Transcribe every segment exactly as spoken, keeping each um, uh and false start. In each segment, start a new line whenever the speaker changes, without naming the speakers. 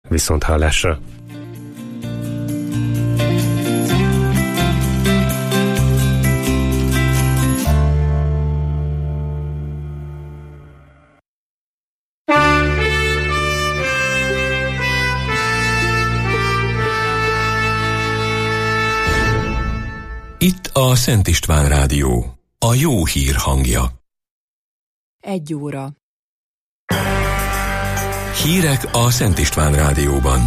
Viszonthallásra!
Itt a Szent István Rádió, a jó hír hangja.
Egy óra.
Hírek a Szent István Rádióban.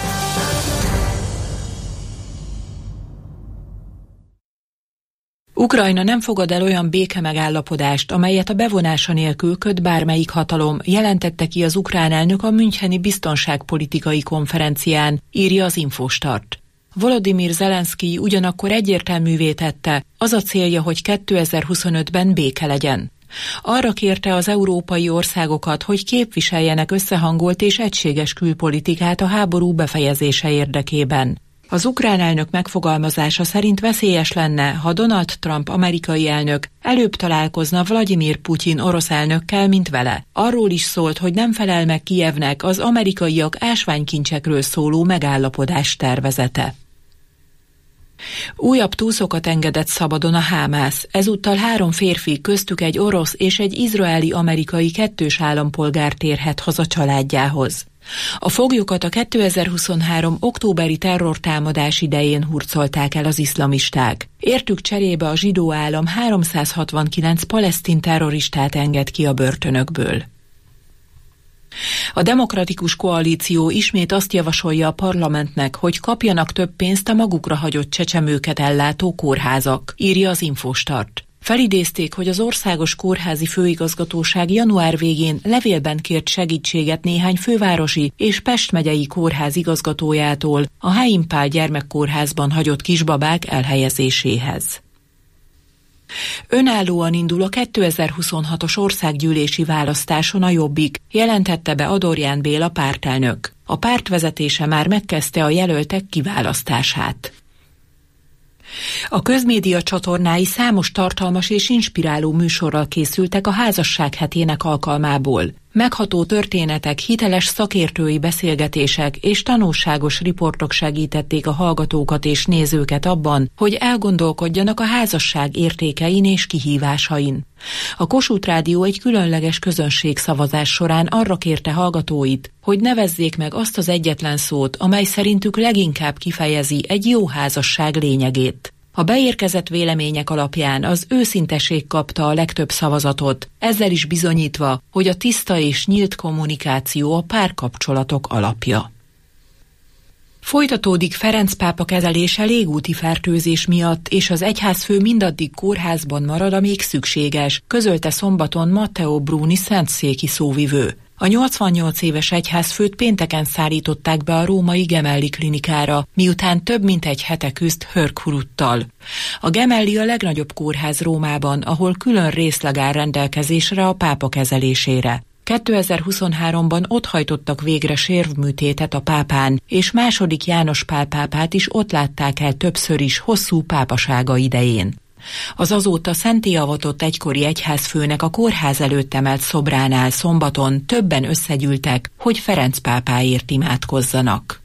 Ukrajna nem fogad el olyan békemegállapodást, amelyet a bevonása nélkül köt bármelyik hatalom, jelentette ki az ukrán elnök a müncheni biztonságpolitikai konferencián, írja az Infostart. Volodymyr Zelenszkij ugyanakkor egyértelművé tette, az a célja, hogy kétezer-huszonötben béke legyen. Arra kérte az európai országokat, hogy képviseljenek összehangolt és egységes külpolitikát a háború befejezése érdekében. Az ukrán elnök megfogalmazása szerint veszélyes lenne, ha Donald Trump amerikai elnök előbb találkozna Vladimir Putyin orosz elnökkel, mint vele. Arról is szólt, hogy nem felel meg Kijevnek az amerikaiak ásványkincsekről szóló megállapodás tervezete. Újabb túszokat engedett szabadon a Hamász, ezúttal három férfi, köztük egy orosz és egy izraeli-amerikai kettős állampolgár térhet haza családjához. A foglyokat a kétezer-huszonhárom októberi terrortámadás idején hurcolták el az iszlamisták. Értük cserébe a zsidó állam háromszázhatvankilenc palesztin terroristát enged ki a börtönökből. A demokratikus koalíció ismét azt javasolja a parlamentnek, hogy kapjanak több pénzt a magukra hagyott csecsemőket ellátó kórházak, írja az Infostart. Felidézték, hogy az Országos Kórházi Főigazgatóság január végén levélben kért segítséget néhány fővárosi és Pest megyei kórház igazgatójától a Háim Pál gyermekkórházban hagyott kisbabák elhelyezéséhez. Önállóan indul a kétezer-huszonhatos országgyűlési választáson a Jobbik, jelentette be Adorján Béla pártelnök. A párt vezetése már megkezdte a jelöltek kiválasztását. A közmédia csatornái számos tartalmas és inspiráló műsorral készültek a házasság hetének alkalmából. Megható történetek, hiteles szakértői beszélgetések és tanulságos riportok segítették a hallgatókat és nézőket abban, hogy elgondolkodjanak a házasság értékein és kihívásain. A Kossuth Rádió egy különleges közönségszavazás során arra kérte hallgatóit, hogy nevezzék meg azt az egyetlen szót, amely szerintük leginkább kifejezi egy jó házasság lényegét. A beérkezett vélemények alapján az őszinteség kapta a legtöbb szavazatot, ezzel is bizonyítva, hogy a tiszta és nyílt kommunikáció a párkapcsolatok alapja. Folytatódik Ferenc pápa kezelése légúti fertőzés miatt, és az egyházfő mindaddig kórházban marad, amíg szükséges, közölte szombaton Matteo Bruni szentszéki szóvivő. A nyolcvannyolc éves egyházfőt pénteken szállították be a római Gemelli klinikára, miután több mint egy hete küzd hörghuruttal. A Gemelli a legnagyobb kórház Rómában, ahol külön részleg áll rendelkezésre a pápa kezelésére. kétezer-huszonháromban ott hajtottak végre sérvműtétet a pápán, és második János Pál pápát is ott látták el többször is hosszú pápasága idején. Az azóta szentté avatott egykori egyházfőnek a kórház előtt emelt szobránál szombaton többen összegyűltek, hogy Ferenc pápáért imádkozzanak.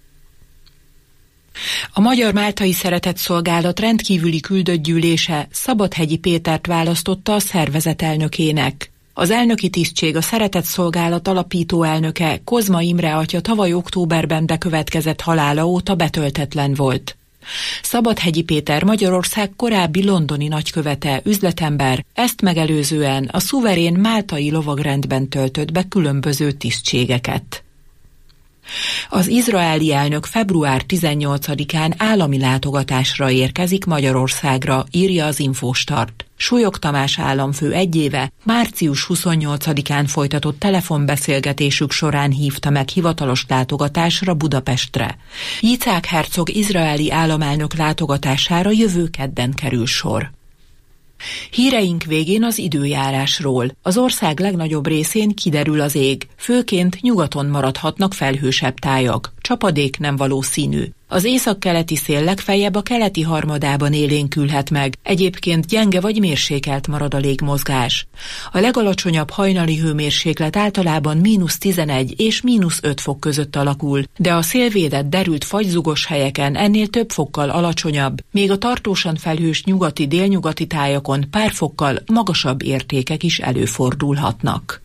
A Magyar Máltai Szeretetszolgálat rendkívüli küldött gyűlése Szabadhegyi Pétert választotta a szervezet elnökének. Az elnöki tisztség a Szeretetszolgálat alapító elnöke, Kozma Imre atya tavaly októberben bekövetkezett halála óta betöltetlen volt. Szabadhegyi Péter Magyarország korábbi londoni nagykövete, üzletember, ezt megelőzően a szuverén máltai lovagrendben töltött be különböző tisztségeket. Az izraeli elnök február tizennyolcadikán állami látogatásra érkezik Magyarországra, írja az Infostart. Súlyog Tamás államfő egy éve március huszonnyolcadikán folytatott telefonbeszélgetésük során hívta meg hivatalos látogatásra Budapestre. Jicák hercog izraeli államelnök látogatására jövő kedden kerül sor. Híreink végén az időjárásról. Az ország legnagyobb részén kiderül az ég, főként nyugaton maradhatnak felhősebb tájak. Csapadék nem valószínű. Az északkeleti szél legfeljebb a keleti harmadában élénkülhet meg, egyébként gyenge vagy mérsékelt marad a légmozgás. A legalacsonyabb hajnali hőmérséklet általában mínusz tizenegy és mínusz öt fok között alakul, de a szélvédett derült fagyzugos helyeken ennél több fokkal alacsonyabb, még a tartósan felhős nyugati-délnyugati tájakon pár fokkal magasabb értékek is előfordulhatnak.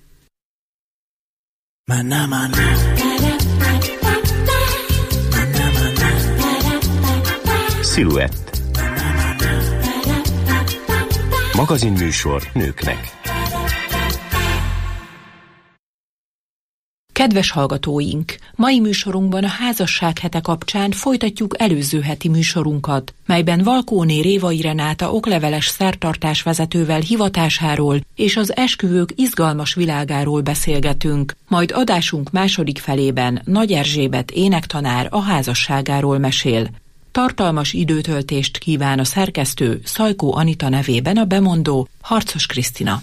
Sziluett. Magazinműsor nőknek.
Kedves hallgatóink! Mai műsorunkban a házasság hete kapcsán folytatjuk előző heti műsorunkat, melyben Valkóné Révai Renáta okleveles szertartás vezetővel hivatásáról és az esküvők izgalmas világáról beszélgetünk, majd adásunk második felében Nagy Erzsébet énektanár a házasságáról mesél. Tartalmas időtöltést kíván a szerkesztő Szajkó Anita nevében a bemondó Harcos Krisztina.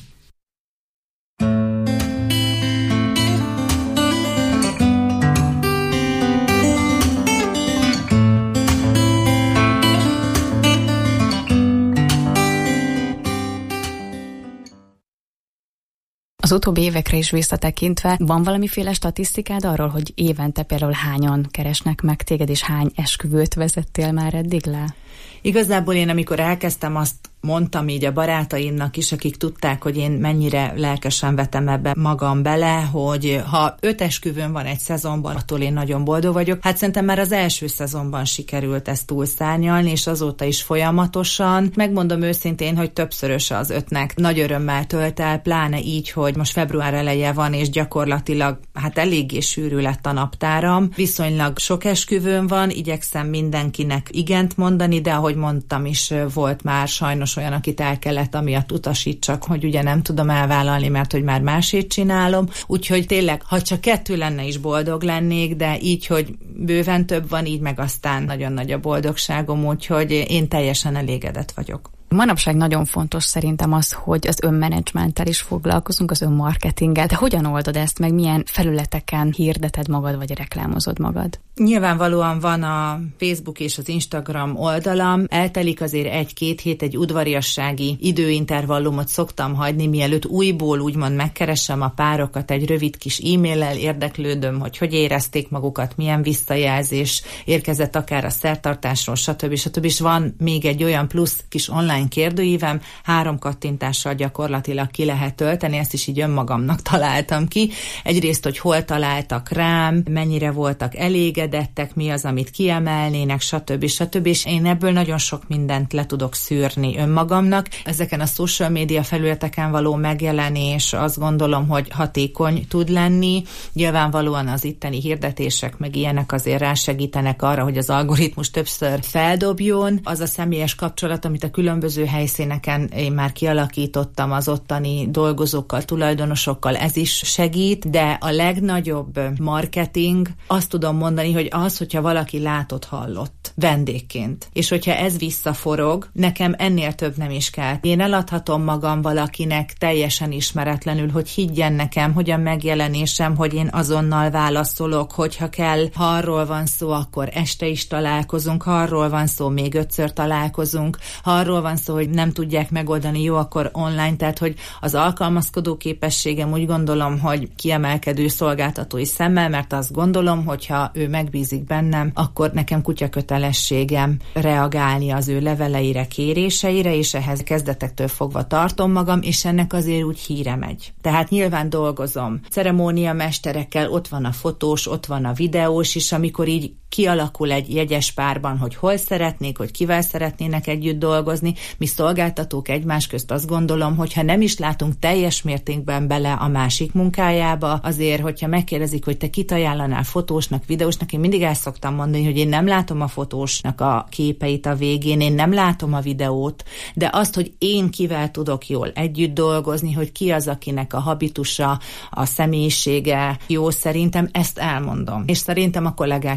Az utóbbi évekre is visszatekintve, van valamiféle statisztikád arról, hogy évente például hányan keresnek meg téged, és hány esküvőt vezettél már eddig le?
Igazából én, amikor elkezdtem, azt mondtam így a barátaimnak is, akik tudták, hogy én mennyire lelkesen vetem ebbe magam bele, hogy ha öt esküvőn van egy szezonban, attól én nagyon boldog vagyok. Hát szerintem már az első szezonban sikerült ezt túlszárnyalni, és azóta is folyamatosan. Megmondom őszintén, hogy többszörös az ötnek. Nagy örömmel tölt el, pláne így, hogy most február eleje van, és gyakorlatilag hát eléggé sűrű lett a naptáram. Viszonylag sok esküvőn van, igyekszem mindenkinek igent mondani, de ahogy mondtam is, volt már sajnos olyan, akit el kellett amiatt utasítsak, hogy ugye nem tudom elvállalni, mert hogy már másét csinálom. Úgyhogy tényleg, ha csak kettő lenne is boldog lennék, de így, hogy bőven több van, így meg aztán nagyon nagy a boldogságom, úgyhogy én teljesen elégedett vagyok.
Manapság nagyon fontos szerintem az, hogy az önmenedzsmenttel is foglalkozunk, az önmarketinggel. De hogyan oldod ezt, meg milyen felületeken hirdeted magad, vagy reklámozod magad?
Nyilvánvalóan van a Facebook és az Instagram oldalam, eltelik azért egy-két hét, egy udvariassági időintervallumot szoktam hagyni, mielőtt újból úgymond megkeresem a párokat, egy rövid kis e-maillel érdeklődöm, hogy hogy érezték magukat, milyen visszajelzés érkezett akár a szertartásról, stb. stb. És van még egy olyan plusz kis online kérdőívem, három kattintással gyakorlatilag ki lehet tölteni, ezt is így önmagamnak találtam ki. Egyrészt, hogy hol találtak rám, mennyire voltak elégedettek, mi az, amit kiemelnének, stb. stb. És én ebből nagyon sok mindent le tudok szűrni önmagamnak. Ezeken a social media felületeken való megjelenés azt gondolom, hogy hatékony tud lenni. Nyilvánvalóan az itteni hirdetések meg ilyenek azért rásegítenek arra, hogy az algoritmus többször feldobjon. Az a személyes kapcsolat, amit a különböző helyszíneken én már kialakítottam az ottani dolgozókkal, tulajdonosokkal, ez is segít, de a legnagyobb marketing, azt tudom mondani, hogy az, hogyha valaki látott, hallott vendégként, és hogyha ez visszaforog, nekem ennél több nem is kell. Én eladhatom magam valakinek teljesen ismeretlenül, hogy higgyen nekem, hogy a megjelenésem, hogy én azonnal válaszolok, hogyha kell, ha arról van szó, akkor este is találkozunk, ha arról van szó, még ötször találkozunk, ha arról van szó, hogy nem tudják megoldani, jó, akkor online, tehát hogy az alkalmazkodó képességem úgy gondolom, hogy kiemelkedő szolgáltatói szemmel, mert azt gondolom, hogyha ő megbízik bennem, akkor nekem kutya kötelességem reagálni az ő leveleire, kéréseire, és ehhez kezdetektől fogva tartom magam, és ennek azért úgy híre megy. Tehát nyilván dolgozom ceremóniamesterekkel, ott van a fotós, ott van a videós is, amikor így kialakul egy jegyes párban, hogy hol szeretnék, hogy kivel szeretnének együtt dolgozni. Mi szolgáltatók egymás közt azt gondolom, hogyha nem is látunk teljes mértékben bele a másik munkájába, azért, hogyha megkérdezik, hogy te kit ajánlanál fotósnak, videósnak, én mindig el szoktam mondani, hogy én nem látom a fotósnak a képeit a végén, én nem látom a videót, de azt, hogy én kivel tudok jól együtt dolgozni, hogy ki az, akinek a habitusa, a személyisége jó, szerintem ezt elmondom. És szerintem a kollégák is elmondják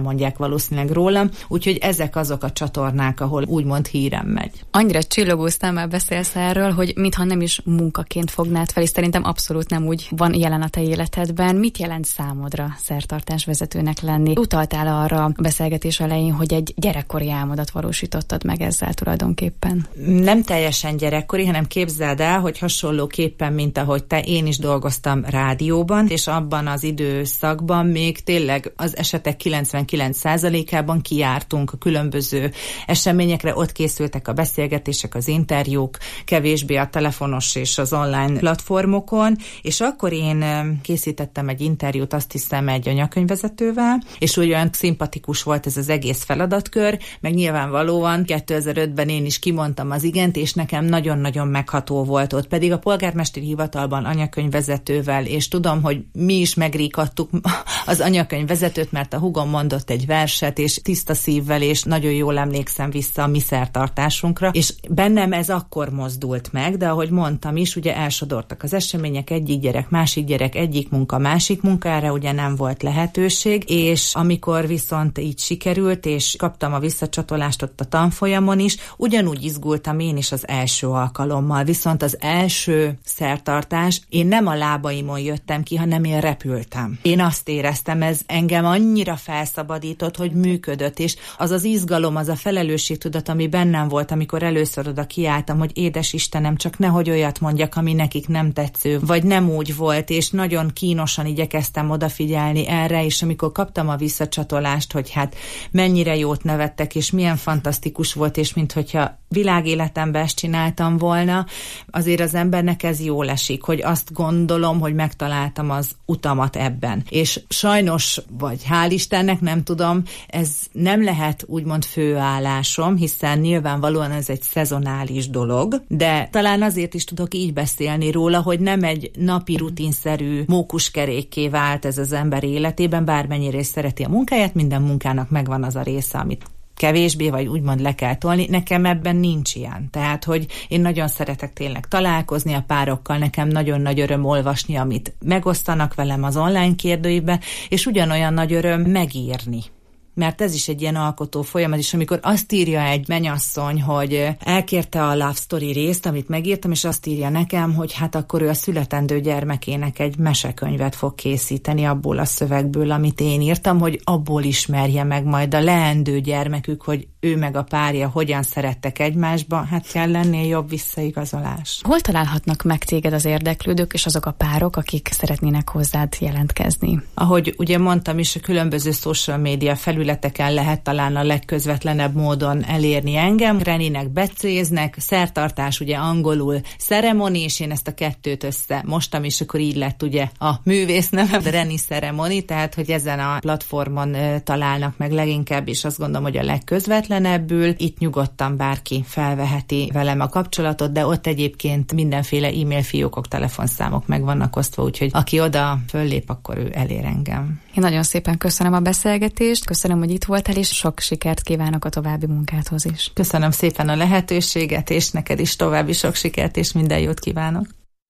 elmondják valószínűleg rólam, úgyhogy ezek azok a csatornák, ahol úgymond hírem megy.
Annyira csillogóztál, már beszélsz erről, hogy mintha nem is munkaként fognád fel, és szerintem abszolút nem úgy van jelen a te életedben. Mit jelent számodra szertartásvezetőnek lenni? Utaltál arra a beszélgetés elején, hogy egy gyerekkori álmodat valósítottad meg ezzel tulajdonképpen.
Nem teljesen gyerekkori, hanem képzeld el, hogy hasonlóképpen, mint ahogy te, én is dolgoztam rádióban, és abban az időszakban még tényleg az esetek kilencvenkilenc százalékában kijártunk a különböző eseményekre, ott készültek a beszélgetések, az interjúk, kevésbé a telefonos és az online platformokon, és akkor én készítettem egy interjút, azt hiszem, egy anyakönyvvezetővel, és úgy olyan szimpatikus volt ez az egész feladatkör, meg nyilvánvalóan kétezer-ötben én is kimondtam az igent, és nekem nagyon-nagyon megható volt ott, pedig a polgármesteri hivatalban anyakönyvvezetővel, és tudom, hogy mi is megríkadtuk az anyakönyvvezetőt, mert a húgom mondott egy verset, és tiszta szívvel, és nagyon jól emlékszem vissza a mi szertartásunkra, és bennem ez akkor mozdult meg, de ahogy mondtam is, ugye elsodortak az események, egyik gyerek, másik gyerek, egyik munka, másik munka, erre ugye nem volt lehetőség, és amikor viszont így sikerült, és kaptam a visszacsatolást ott a tanfolyamon is, ugyanúgy izgultam én is az első alkalommal, viszont az első szertartás, én nem a lábaimon jöttem ki, hanem én repültem. Én azt éreztem, ez engem annyira felszabadított, hogy működött, és az az izgalom, az a felelősségtudat, ami bennem volt, amikor először oda kiálltam, hogy édes Istenem, csak nehogy olyat mondjak, ami nekik nem tetsző, vagy nem úgy volt, és nagyon kínosan igyekeztem odafigyelni erre, és amikor kaptam a visszacsatolást, hogy hát mennyire jót nevettek, és milyen fantasztikus volt, és minthogyha világéletemben ezt csináltam volna, azért az embernek ez jól esik, hogy azt gondolom, hogy megtaláltam az utamat ebben. És sajnos, vagy hál' Istennek, nem tudom, ez nem lehet úgymond főállásom, hiszen nyilvánvalóan ez egy szezonális dolog, de talán azért is tudok így beszélni róla, hogy nem egy napi rutinszerű mókuskerékké vált ez az ember életében, bármennyire is szereti a munkáját, minden munkának megvan az a része, amit kevésbé, vagy úgymond le kell tolni. Nekem ebben nincs ilyen. Tehát, hogy én nagyon szeretek tényleg találkozni a párokkal, nekem nagyon nagy öröm olvasni, amit megosztanak velem az online kérdőívben, és ugyanolyan nagy öröm megírni. Mert ez is egy ilyen alkotó folyamat, és amikor azt írja egy mennyasszony, hogy elkérte a love story részt, amit megírtam, és azt írja nekem, hogy hát akkor ő a születendő gyermekének egy mesekönyvet fog készíteni abból a szövegből, amit én írtam, hogy abból ismerje meg majd a leendő gyermekük, hogy ő meg a párja hogyan szerettek egymásba, hát kell lennél jobb visszaigazolás.
Hol találhatnak meg téged az érdeklődők, és azok a párok, akik szeretnének hozzád jelentkezni?
Ahogy ugye mondtam is, a különböző social media felületeken lehet talán a legközvetlenebb módon elérni engem. Reninek becéznek, szertartás ugye angolul ceremony, és én ezt a kettőt össze mostam, és akkor így lett ugye a művész neve, Reni Ceremony, tehát hogy ezen a platformon találnak meg leginkább, és azt gondolom, hogy a legközvetlenebbül. Itt nyugodtan bárki felveheti velem a kapcsolatot, de ott egyébként mindenféle e-mail fiókok, telefonszámok meg vannak osztva, úgyhogy aki oda föllép, akkor ő elér engem.
Én nagyon szépen köszönöm a beszélgetést, köszönöm, hogy itt voltál, és sok sikert kívánok a további munkádhoz is.
Köszönöm szépen a lehetőséget, és neked is további sok sikert, és minden jót kívánok.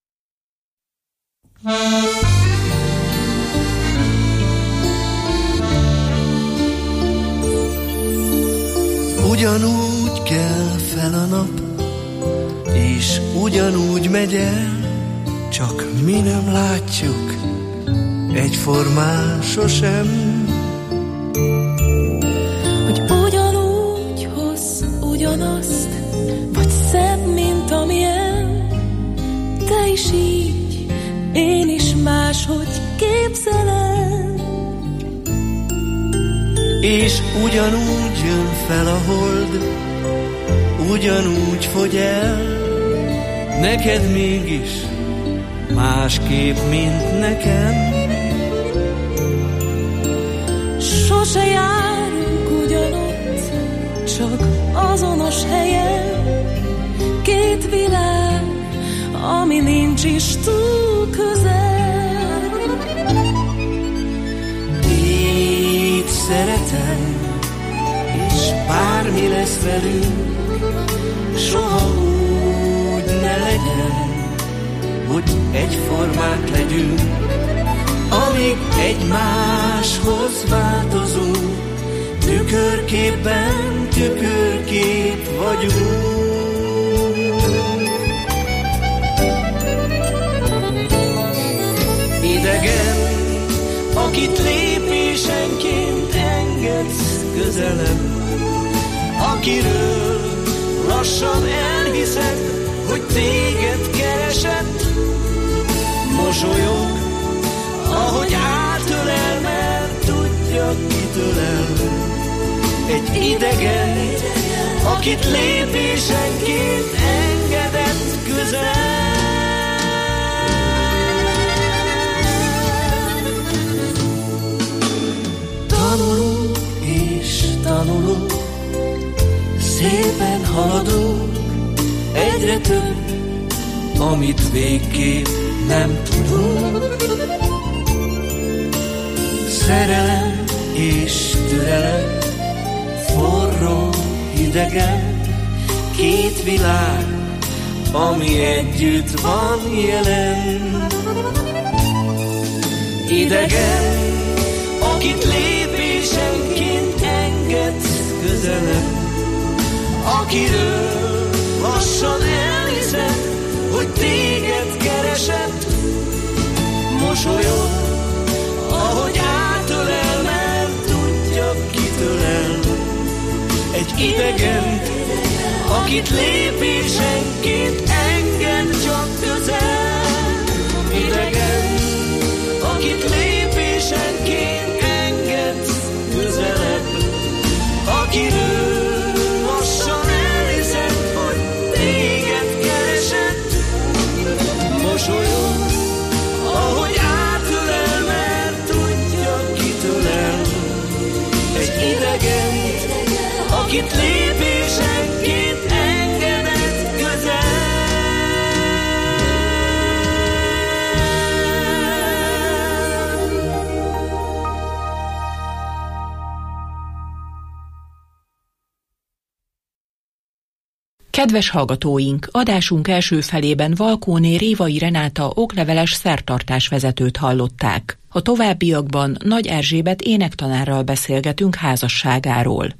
Ugyanúgy kell fel a nap, és ugyanúgy megy el, csak mi nem látjuk egyformán sosem.
Hogy ugyanúgy hoz ugyanazt, vagy szebb, mint amilyen, te is így, én is máshogy képzelem.
És ugyanúgy jön fel a hold, ugyanúgy fogy el, neked mégis másképp, mint nekem.
Sose járunk ugyanott, csak azonos helyen, két világ, ami nincs is túl közel.
Így szeretem, és bármi lesz velünk, soha úgy ne legyen, hogy egyformák legyünk. Amíg egymáshoz változunk, tükörképben tükörkép vagyunk. Idegen, akit lépésenként engedsz közelebb, akiről lassan elhiszed, hogy téged keresett. Mosolyog, ahogy átölel, mert tudja, kitölel. Egy idegen, akit lépésenként engedett közel. Tanulunk és tanulunk, szépen haladunk, egyre több, amit végképp nem tudunk. Szerelem és türelem, forró, hidegen, két világ, ami együtt van jelen. Idegen, akit lépésenként engedsz közelebb, akiről lassan elhiszed, hogy téged keresett. Mosolyog, ahogy átölel, mert tudja, kitölel. Egy idegen, akit lépésenként enged csak közel. Idegen, akit lépésenként enged közelebb, akiről lassan elhiszed, hogy téged keresett. Mosolyog, ahogy átölel, mert tudja, kitölel. Egy idegen, akit lépésenként engedett közel.
Kedves hallgatóink, adásunk első felében Valkóné Révai Renáta okleveles szertartás vezetőt hallották. A továbbiakban Nagy Erzsébet énektanárral beszélgetünk házasságáról.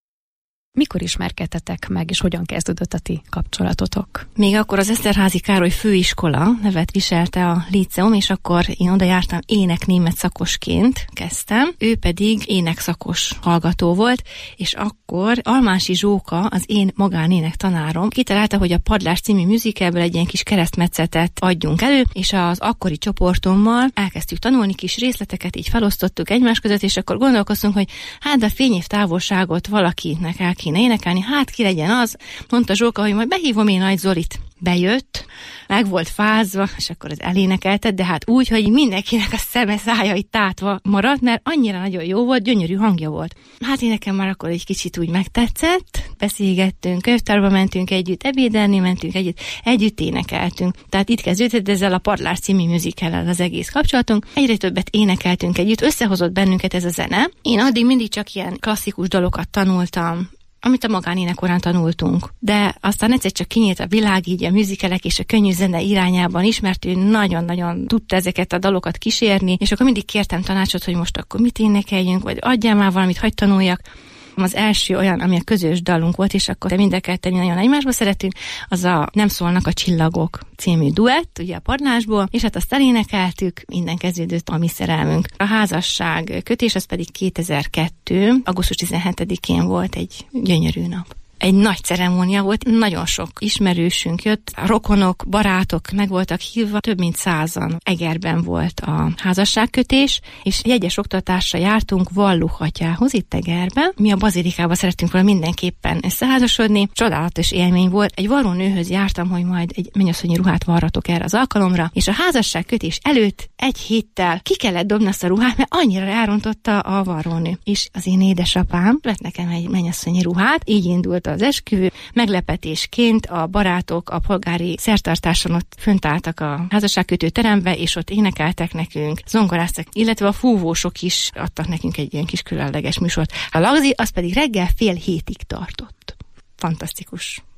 Mikor ismerkedtetek meg, és hogyan kezdődött a ti kapcsolatotok?
Még akkor az Eszterházy Károly főiskola nevet viselte a líceum, és akkor én oda jártam ének-német szakosként kezdtem. Ő pedig énekszakos hallgató volt, és akkor Almási Zsóka, az én magánének tanárom, kitalálta, hogy a Padlás című musicalből egy ilyen kis keresztmetszetet adjunk elő, és az akkori csoportommal elkezdtük tanulni, kis részleteket így felosztottuk egymás között, és akkor gondolkoztunk, hogy hát a fényév távolságot valakinek el kéne énekelni, hát ki legyen az, mondta Zsóka, hogy majd behívom én Nagy Zolit. Bejött, meg volt fázva, és akkor az elénekelted, de hát úgy, hogy mindenkinek a szeme, szája itt tátva maradt, mert annyira nagyon jó volt, gyönyörű hangja volt. Hát én nekem már akkor egy kicsit úgy megtetszett, beszélgettünk, könyvtárba mentünk együtt, ebédelni mentünk együtt, együtt énekeltünk. Tehát itt kezdődött ezzel a Padlás című musicallel az egész kapcsolatunk. Egyre többet énekeltünk együtt, összehozott bennünket ez a zene. Én addig mindig csak ilyen klasszikus dalokat tanultam, amit a magánénekorán tanultunk. De aztán egyszer csak kinyílt a világ így a musicalek és a könnyű zene irányában is, mert ő nagyon-nagyon tudta ezeket a dalokat kísérni, és akkor mindig kértem tanácsot, hogy most akkor mit énekeljünk, vagy adjál már valamit, hadd tanuljak. Az első olyan, ami a közös dalunk volt, és akkor mind a ketten nagyon egymásba szeretünk, az a Nem szólnak a csillagok című duett, ugye a Padlásból, és hát azt elénekeltük, minden kezdődött a mi szerelmünk. A házasság kötés az pedig kétezer-kettő. augusztus tizenhetedikén volt, egy gyönyörű nap. Egy nagy ceremónia volt, nagyon sok ismerősünk jött, a rokonok, barátok meg voltak hívva, több mint százan. Egerben volt a házasságkötés, és jegyes oktatásra jártunk Valluch atyához itt Egerben. Mi a bazilikába szerettünk volna mindenképpen összeházasodni. Csodálatos élmény volt. Egy varrónőhöz jártam, hogy majd egy mennyasszonyi ruhát varratok erre az alkalomra, és a házasságkötés előtt egy héttel ki kellett dobni azt a ruhát, mert annyira elrontotta a varrónő. És az én édesapám vett nekem egy mennyasszonyi ruhát, így indult az esküvő. Meglepetésként a barátok a polgári szertartáson ott fönt álltak a házasságkötő terembe, és ott énekeltek nekünk, zongoráztak, illetve a fúvósok is adtak nekünk egy ilyen kis különleges műsort. A lagzi az pedig reggel fél hétig tartott. Fantasztikus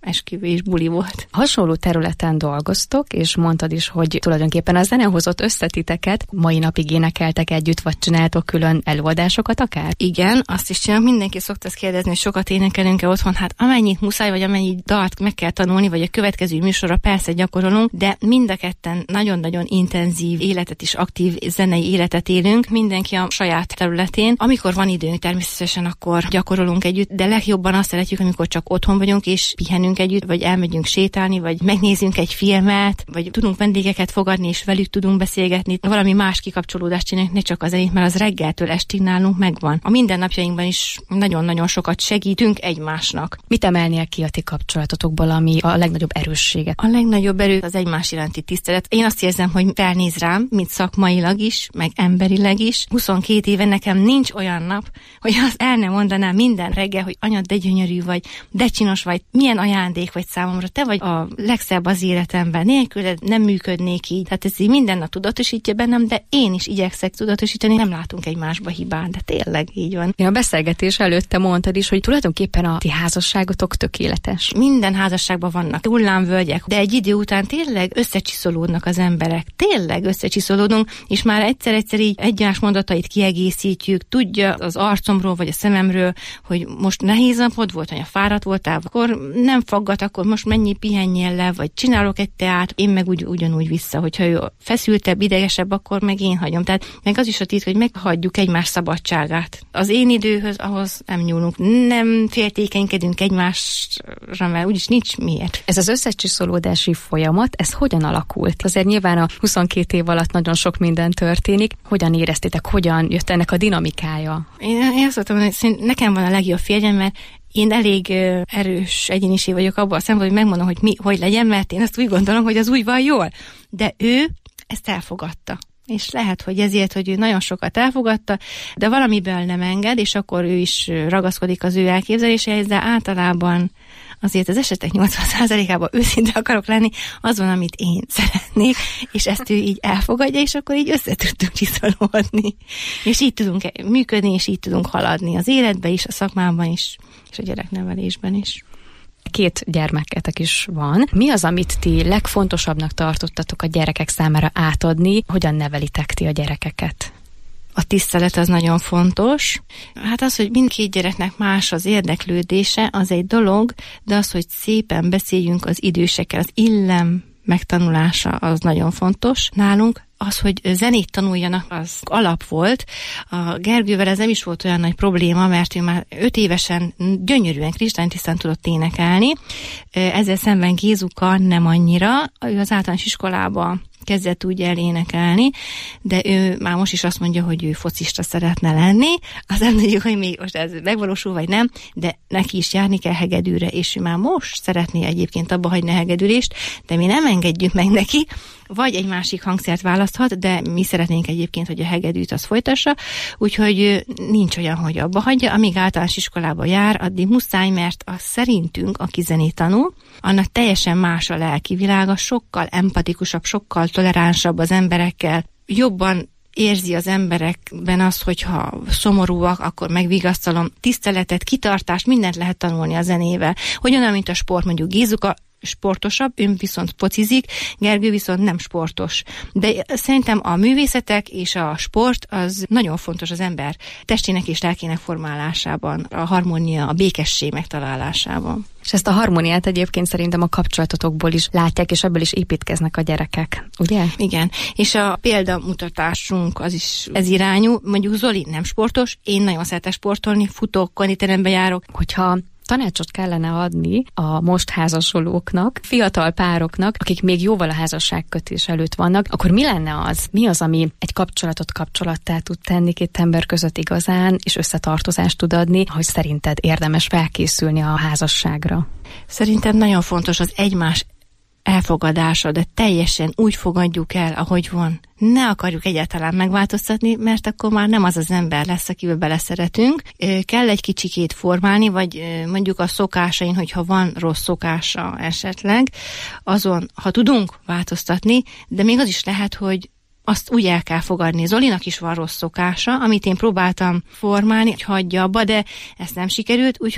esküvő és buli volt.
Hasonló területen dolgoztok, és mondtad is, hogy tulajdonképpen a zene hozott összetiteket, mai napig énekeltek együtt, vagy csináltok külön előadásokat akár?
Igen, azt is csinálok. Mindenki szokta ezt kérdezni, hogy sokat énekelünk-e otthon. Hát amennyit muszáj, vagy amennyi dalt meg kell tanulni, vagy a következő műsorra persze gyakorolunk, de mind a ketten nagyon-nagyon intenzív életet és aktív zenei életet élünk, mindenki a saját területén. Amikor van időnk, természetesen akkor gyakorolunk együtt, de legjobban azt szeretjük, amikor csak otthon vagyunk és pihenünk együtt, vagy elmegyünk sétálni, vagy megnézünk egy filmet, vagy tudunk vendégeket fogadni, és velük tudunk beszélgetni. Valami más kikapcsolódást csinálunk, ne csak az zenét, mert az reggeltől estig nálunk megvan. A mindennapjainkban is nagyon-nagyon sokat segítünk egymásnak.
Mit emelnél ki a ti kapcsolatotokból, ami a legnagyobb erőssége?
A legnagyobb erő az egymás iránti tisztelet. Én azt érzem, hogy felnéz rám, mint szakmailag is, meg emberileg is. huszonkét éve nekem nincs olyan nap, hogy azt el nem mondanám minden reggel, hogy anya, de gyönyörű vagy, de csinos vagy, milyen ajándék vagy számomra, te vagy a legszebb az életemben, nélküled nem működnék így. Tehát ez így minden nap tudatosítja bennem, de én is igyekszek tudatosítani, nem látunk egymásba hibát, de tényleg így van.
A beszélgetés előtte mondtad is, hogy tulajdonképpen a ti házasságotok tökéletes.
Minden házasságban vannak hullámvölgyek, de egy idő után tényleg összecsiszolódnak az emberek. Tényleg összecsiszolódunk, és már egyszer-egyszer így egymás mondatait kiegészítjük, tudja az arcomról vagy a szememről, hogy most nehéz napod volt, vagy a fáradt voltál, akkor nem faggat, akkor most mennyi pihenjél le, vagy csinálok egy teát, én meg ugy, ugyanúgy vissza, hogyha ő feszültebb, idegesebb, akkor meg én hagyom. Tehát meg az is a titka, hogy meghagyjuk egymás szabadságát. Az én időhöz, ahhoz nem nyúlunk, nem féltékenykedünk egymásra, mert úgyis nincs miért.
Ez az összecsiszolódási folyamat, ez hogyan alakult? Azért nyilván a huszonkét év alatt nagyon sok minden történik. Hogyan éreztétek, hogyan jött ennek a dinamikája?
Én, én azt mondtam, hogy nekem van a legjobb férjem, mert én elég uh, erős egyéniség vagyok abban a szemben, hogy megmondom, hogy mi, hogy legyen, mert én azt úgy gondolom, hogy az úgy van jól. De ő ezt elfogadta. És lehet, hogy ezért, hogy ő nagyon sokat elfogadta, de valamiből nem enged, és akkor ő is ragaszkodik az ő elképzeléseihez, de általában azért az esetek nyolcvan százalékában őszinte akarok lenni, az van, amit én szeretnék, és ezt ő így elfogadja, és akkor így össze tudtunk csiszolódni. És így tudunk működni, és így tudunk haladni az életbe is, a szakmában is, és a gyereknevelésben is.
Két gyermeketek is van. Mi az, amit ti legfontosabbnak tartottatok a gyerekek számára átadni? Hogyan nevelitek ti a gyerekeket?
A tisztelet az nagyon fontos. Hát az, hogy mindkét gyereknek más az érdeklődése, az egy dolog, de az, hogy szépen beszéljünk az idősekkel, az illem megtanulása az nagyon fontos nálunk. Az, hogy zenét tanuljanak, az alap volt. A Gergővel ez nem is volt olyan nagy probléma, mert ő már öt évesen gyönyörűen kristálytisztán tudott énekelni. Ezzel szemben Gézuka nem annyira. Ő az általános iskolába kezdett úgy elénekelni, de ő már most is azt mondja, hogy ő focista szeretne lenni. Azt nem tudjuk, hogy még most ez megvalósul, vagy nem, de neki is járni kell hegedűre, és ő már most szeretné egyébként abba hagyni a hegedülést, de mi nem engedjük meg neki, vagy egy másik hangszert választhat, de mi szeretnénk egyébként, hogy a hegedűt az folytassa, úgyhogy nincs olyan, hogy abba hagyja. Amíg általános iskolába jár, addig muszáj, mert az szerintünk, aki zenét tanul, annak teljesen más a lelki világa, sokkal empatikusabb, sokkal toleránsabb az emberekkel, jobban érzi az emberekben azt, hogyha szomorúak, akkor megvigasztalom, tiszteletet, kitartást, mindent lehet tanulni a zenével. Hogy olyan, mint a sport, mondjuk Gézuka sportosabb, ő viszont focizik, Gergő viszont nem sportos. De szerintem a művészetek és a sport az nagyon fontos az ember testének és lelkének formálásában, a harmónia, a békesség megtalálásában.
És ezt a harmóniát egyébként szerintem a kapcsolatotokból is látják, és ebből is építkeznek a gyerekek, ugye?
Igen, és a példamutatásunk az is ez irányú. Mondjuk Zoli nem sportos, én nagyon szeretek sportolni, futok, konditerembe járok.
Hogyha tanácsot kellene adni a most házasolóknak, fiatal pároknak, akik még jóval a házasságkötés előtt vannak, akkor mi lenne az? Mi az, ami egy kapcsolatot kapcsolattá tud tenni két ember között igazán, és összetartozást tud adni, hogy szerinted érdemes felkészülni a házasságra?
Szerintem nagyon fontos az egymás elfogadása, de teljesen úgy fogadjuk el, ahogy van. Ne akarjuk egyáltalán megváltoztatni, mert akkor már nem az az ember lesz, akivel beleszeretünk. Kell egy kicsikét formálni, vagy mondjuk a szokásain, hogyha van rossz szokása esetleg, azon, ha tudunk változtatni, de még az is lehet, hogy azt úgy el kell fogadni. Zolinak is van rossz szokása, amit én próbáltam formálni, hogy hagyja abba, de ezt nem sikerült, úgyhogy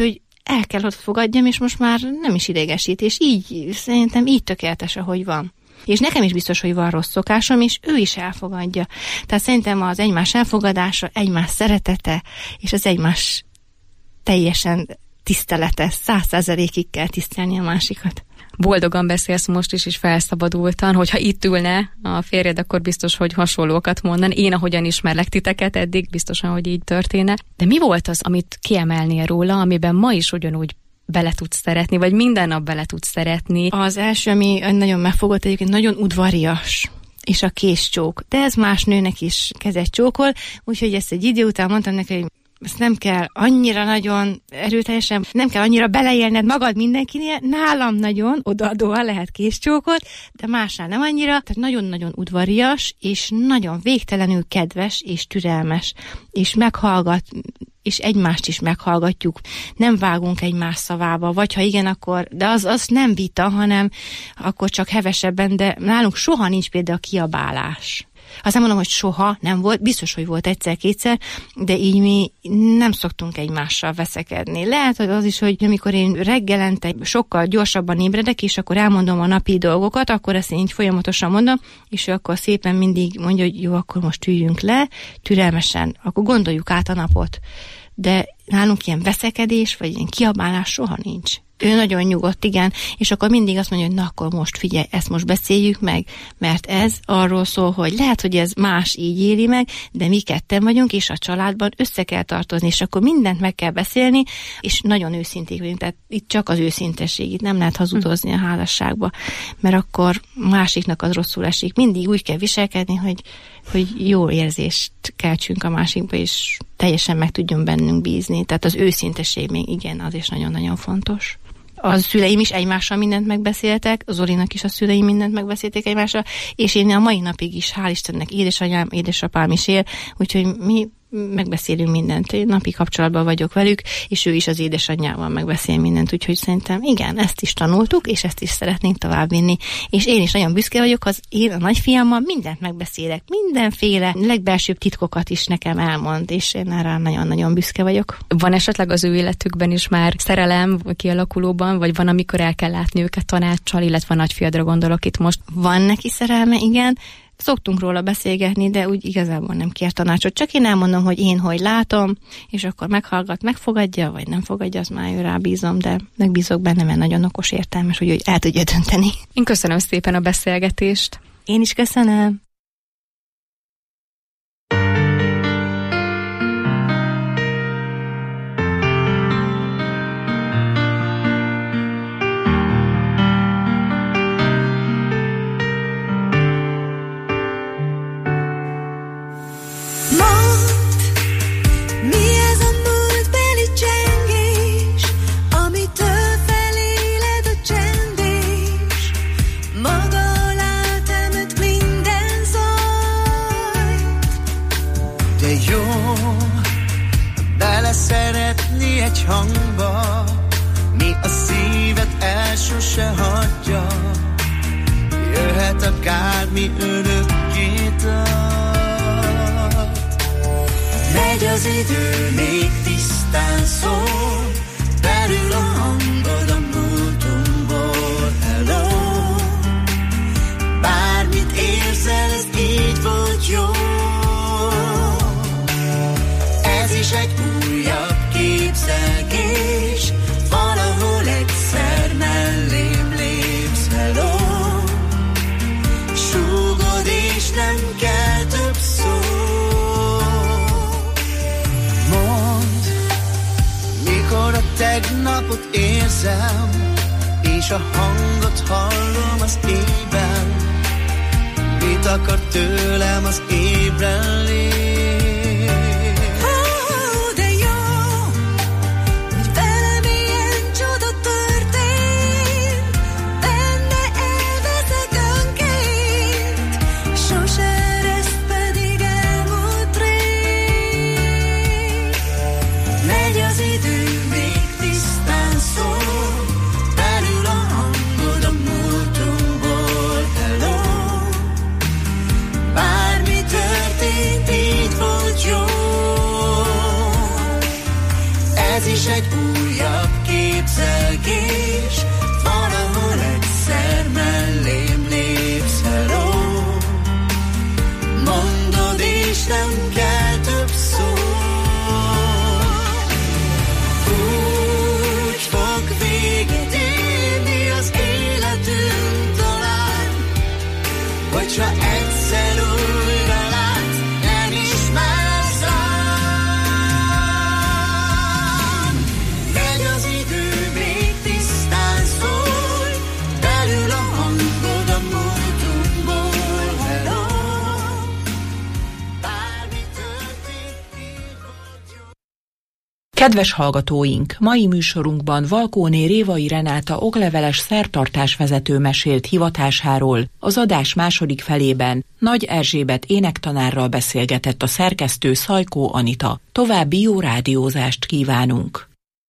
el kell, hogy fogadjam, és most már nem is idegesít, és így, szerintem így tökéletes, ahogy van. És nekem is biztos, hogy van rossz szokásom, és ő is elfogadja. Tehát szerintem az egymás elfogadása, egymás szeretete, és az egymás teljesen tisztelete, száz százalékig kell tisztelni a másikat.
Boldogan beszélsz most is, és felszabadultan, hogyha itt ülne a férjed, akkor biztos, hogy hasonlókat mondan. Én, ahogyan ismerlek titeket eddig, biztosan, hogy így történne. De mi volt az, amit kiemelnél róla, amiben ma is ugyanúgy bele tudsz szeretni, vagy minden nap bele tudsz szeretni?
Az első, ami nagyon megfogott, egyébként nagyon udvarias, és a kézcsók. De ez más nőnek is kezet csókol, úgyhogy ezt egy idő után mondtam neki, hogy ezt nem kell annyira nagyon erőteljesen, nem kell annyira beleélned magad mindenkinél, nálam nagyon odaadóan lehet kézcsókot, de másnál nem annyira, tehát nagyon-nagyon udvarias, és nagyon végtelenül kedves és türelmes, és meghallgat, és egymást is meghallgatjuk, nem vágunk egymás szavába, vagy ha igen, akkor, de az, az nem vita, hanem akkor csak hevesebben, de nálunk soha nincs például kiabálás. Azt nem mondom, hogy soha nem volt, biztos, hogy volt egyszer-kétszer, de így mi nem szoktunk egymással veszekedni. Lehet, hogy az is, hogy amikor én reggelente sokkal gyorsabban ébredek, és akkor elmondom a napi dolgokat, akkor ezt én így folyamatosan mondom, és ő akkor szépen mindig mondja, hogy jó, akkor most üljünk le, türelmesen, akkor gondoljuk át a napot. De nálunk ilyen veszekedés, vagy ilyen kiabálás soha nincs. Ő nagyon nyugodt, igen, és akkor mindig azt mondja, hogy na akkor most figyelj, ezt most beszéljük meg, mert ez arról szól, hogy lehet, hogy ez más így éli meg, de mi ketten vagyunk, és a családban össze kell tartozni, és akkor mindent meg kell beszélni, és nagyon őszinték vagyunk, tehát itt csak az őszintesség, itt nem lehet hazudozni a házasságba, mert akkor másiknak az rosszul esik. Mindig úgy kell viselkedni, hogy, hogy jó érzést keltsünk a másikba, és teljesen meg tudjon bennünk bízni. Tehát az őszintesség még igen, az is nagyon-nagyon fontos. A szüleim is egymással mindent megbeszéltek, Zolinak is a szüleim mindent megbeszélték egymással, és én a mai napig is, hál' Istennek, édesanyám, édesapám is él, úgyhogy mi megbeszélünk mindent. Én napi kapcsolatban vagyok velük, és ő is az édesanyjával megbeszél mindent, úgyhogy szerintem igen, ezt is tanultuk, és ezt is szeretnénk továbbvinni. És én is nagyon büszke vagyok, az én a nagyfiammal mindent megbeszélek, mindenféle legbelsőbb titkokat is nekem elmond, és én erre nagyon-nagyon büszke vagyok.
Van esetleg az ő életükben is már szerelem kialakulóban, vagy van, amikor el kell látni őket tanáccsal, illetve a nagyfiadra gondolok itt most?
Van neki szerelme, igen. Szoktunk róla beszélgetni, de úgy igazából nem kér tanácsot. Csak én elmondom, hogy én hogy látom, és akkor meghallgat, megfogadja, vagy nem fogadja, az már ő rábízom, de megbízok benne, mert nagyon okos, értelmes, hogy el tudja dönteni.
Én köszönöm szépen a beszélgetést.
Én is köszönöm.
Szeretni egy hangba, mi a szívet el sose hagyja. Jöhet akármi örökké tart. Megy az idő, még tisztán szól, belül a hangod a múltunkból. Hello, bármit érzel, ez így volt jó. Ez is egy újabb képzelgés, valahol egyszer mellém lépsz. Hello, súgod és nem kell több szó. Mondd, mikor a tegnapot érzem, és a hangot hallom az ében. Mit akar tőlem az ébrenlét? Így Ez is egy újabb képzelgés, valahol egyszer mellém lépsz, hello. Mondod és nem kell több szó. Úgy fog véget érni az életünk talán, hogyha egyszer újra látsz, nem ismersz rám. Megy az idő, még tisztán szól, belül a hangod a múltunkból, hello. Bármi történt, így vagy jó.
Kedves hallgatóink, mai műsorunkban Valkóné Révai Renáta okleveles szertartásvezető mesélt hivatásáról, az adás második felében Nagy Erzsébet énektanárral beszélgetett a szerkesztő Szajkó Anita. További jó rádiózást kívánunk!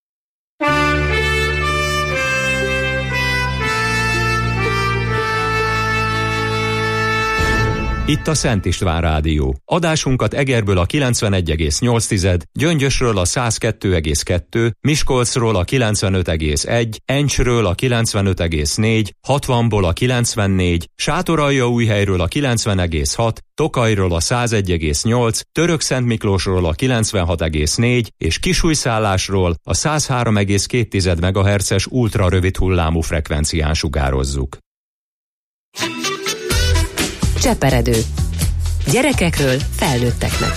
Itt a Szent István Rádió. Adásunkat Egerből a kilencvenegy egész nyolc, Gyöngyösről a száz kettő egész kettő, Miskolcról a kilencvenöt egész egy, Encsről a kilencvenöt egész négy, hatvanból a kilencvennégy, Sátoraljaújhelyről a kilencven egész hat, Tokajról a száz egy egész nyolc, Törökszentmiklósról a kilencvenhat egész négy és Kisújszállásról a száz három egész két megahertzes ultrarövid hullámú frekvencián sugározzuk.
Cseperedő. Gyerekekről felnőtteknek.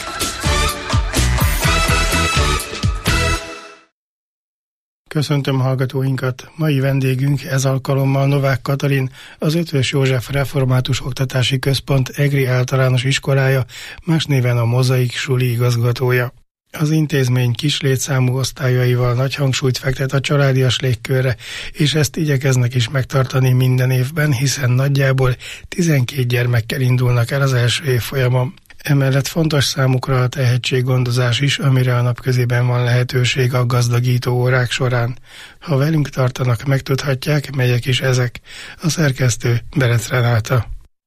Köszöntöm hallgatóinkat! Mai vendégünk ez alkalommal Novák Katalin, az Eötvös József Református Oktatási Központ Egri Általános Iskolája, más néven a Mozaik Suli igazgatója. Az intézmény kis létszámú osztályaival nagy hangsúlyt fektet a családias légkörre, és ezt igyekeznek is megtartani minden évben, hiszen nagyjából tizenkét gyermekkel indulnak el az első évfolyamon. Emellett fontos számukra a tehetséggondozás is, amire a napközében van lehetőség a gazdagító órák során. Ha velünk tartanak, megtudhatják, melyek is ezek. A szerkesztő Berec Renáta.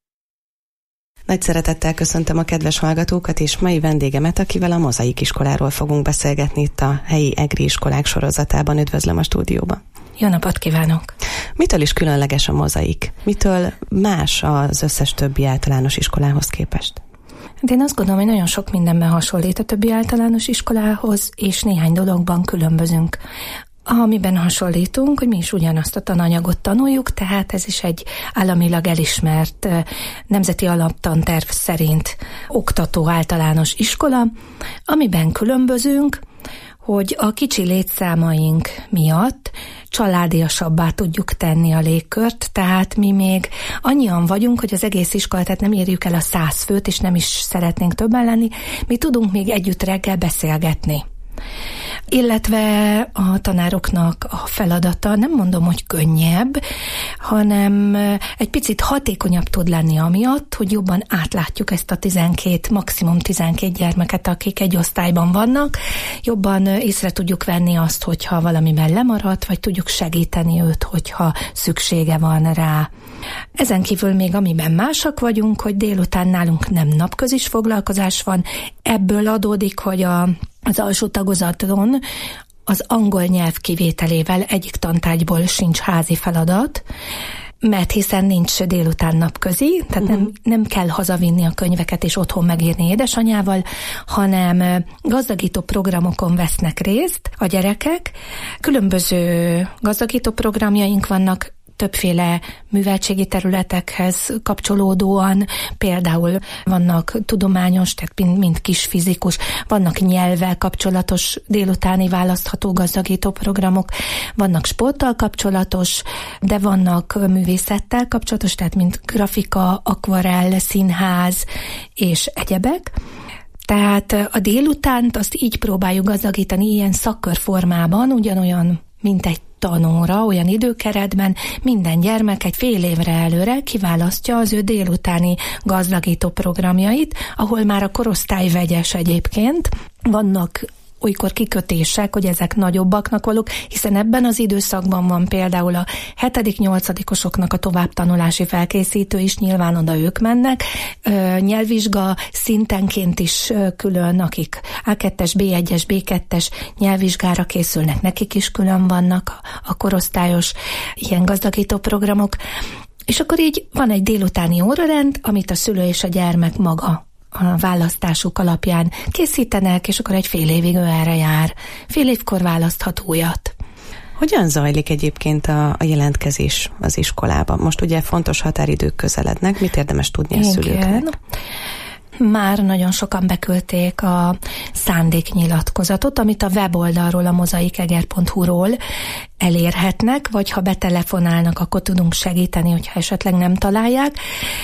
Nagy szeretettel köszöntöm a kedves hallgatókat és mai vendégemet, akivel a Mozaik iskoláról fogunk beszélgetni itt a helyi egri iskolák sorozatában. Üdvözlöm a stúdióban.
Jó napot kívánok!
Mitől is különleges a Mozaik? Mitől más az összes többi általános iskolához képest?
De én azt gondolom, hogy nagyon sok mindenben hasonlít a többi általános iskolához, és néhány dologban különbözünk. Amiben hasonlítunk, hogy mi is ugyanazt a tananyagot tanuljuk, tehát ez is egy államilag elismert nemzeti alaptanterv szerint oktató általános iskola. Amiben különbözünk, hogy a kicsi létszámaink miatt családiasabbá tudjuk tenni a légkört, tehát mi még annyian vagyunk, hogy az egész iskola, tehát nem érjük el a száz főt, és nem is szeretnénk többen lenni, mi tudunk még együtt reggel beszélgetni. Illetve a tanároknak a feladata, nem mondom, hogy könnyebb, hanem egy picit hatékonyabb tud lenni amiatt, hogy jobban átlátjuk ezt a tizenkét, maximum tizenkét gyermeket, akik egy osztályban vannak, jobban észre tudjuk venni azt, hogyha valamiben lemaradt, vagy tudjuk segíteni őt, hogyha szüksége van rá. Ezen kívül még amiben másak vagyunk, hogy délután nálunk nem napközis foglalkozás van, ebből adódik, hogy a az alsó tagozaton az angol nyelv kivételével egyik tantárgyból sincs házi feladat, mert hiszen nincs délután napközi, tehát uh-huh. nem, nem kell hazavinni a könyveket és otthon megírni édesanyával, hanem gazdagító programokon vesznek részt a gyerekek. Különböző gazdagító programjaink vannak, többféle műveltségi területekhez kapcsolódóan, például vannak tudományos, tehát mind, mind kis fizikus, vannak nyelvvel kapcsolatos délutáni választható gazdagító programok, vannak sporttal kapcsolatos, de vannak művészettel kapcsolatos, tehát mint grafika, akvarell, színház és egyebek. Tehát a délutánt azt így próbáljuk gazdagítani ilyen szakkörformában, ugyanolyan, mint egy tanóra, olyan időkeretben minden gyermek egy fél évre előre kiválasztja az ő délutáni gazdagító programjait, ahol már a korosztály vegyes egyébként. Vannak olykor kikötések, hogy ezek nagyobbaknak valók, hiszen ebben az időszakban van például a hetedik-nyolcadikosoknak a továbbtanulási felkészítő is, nyilván oda ők mennek, ö, nyelvvizsga szintenként is ö, külön, akik á kettes, bé egyes, bé kettes nyelvvizsgára készülnek, nekik is külön vannak a korosztályos ilyen gazdagító programok, és akkor így van egy délutáni órarend, amit a szülő és a gyermek maga a választásuk alapján készítenek, és akkor egy fél évig ő erre jár. Fél évkor választhat újat.
Hogyan zajlik egyébként a, a jelentkezés az iskolában? Most ugye fontos határidők közelednek, mit érdemes tudni a szülőknek?
Már nagyon sokan beküldték a szándéknyilatkozatot, amit a weboldalról, a mozaikeger pont hu-ról elérhetnek, vagy ha betelefonálnak, akkor tudunk segíteni, hogyha esetleg nem találják.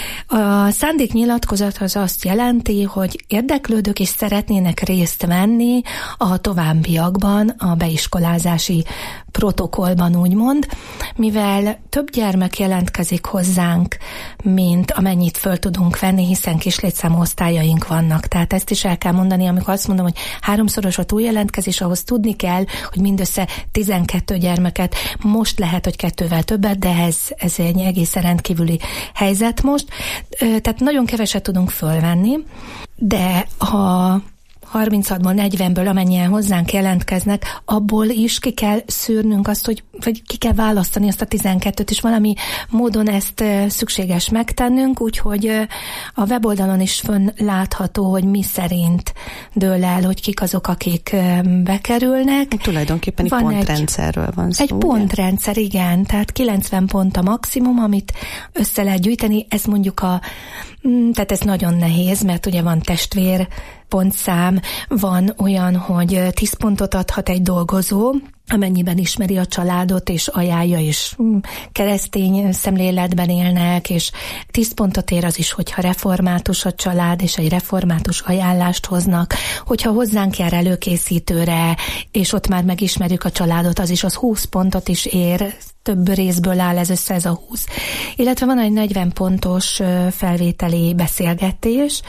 A szándéknyilatkozat az azt jelenti, hogy érdeklődők és szeretnének részt venni a továbbiakban, a beiskolázási protokollban úgymond, mivel több gyermek jelentkezik hozzánk, mint amennyit föl tudunk venni, hiszen kis létszámú osztályaink vannak. Tehát ezt is el kell mondani, amikor azt mondom, hogy háromszoros a túljelentkezés, ahhoz tudni kell, hogy mindössze tizenkettő gyermeket, most lehet, hogy kettővel többet, de ez, ez egy egészen rendkívüli helyzet most. Tehát nagyon keveset tudunk fölvenni, de ha harminchatból, negyvenből, amennyien hozzánk jelentkeznek, abból is ki kell szűrnünk azt, hogy vagy ki kell választani azt a tizenkettőt, és valami módon ezt szükséges megtennünk, úgyhogy a weboldalon is fönn látható, hogy mi szerint dől el, hogy kik azok, akik bekerülnek.
Tulajdonképpen egy pontrendszerről van szó.
Egy ugye? Pontrendszer, igen, tehát kilencven pont a maximum, amit össze lehet gyűjteni, ez mondjuk a, tehát ez nagyon nehéz, mert ugye van testvér pontszám, van olyan, hogy tíz pontot adhat egy dolgozó, amennyiben ismeri a családot, és ajánlja, és keresztény szemléletben élnek, és tíz pontot ér az is, hogyha református a család, és egy református ajánlást hoznak, hogyha hozzánk jár előkészítőre, és ott már megismerjük a családot, az is az húsz pontot is ér, több részből áll ez össze, ez a húsz. Illetve van egy negyven pontos felvételi beszélgetés,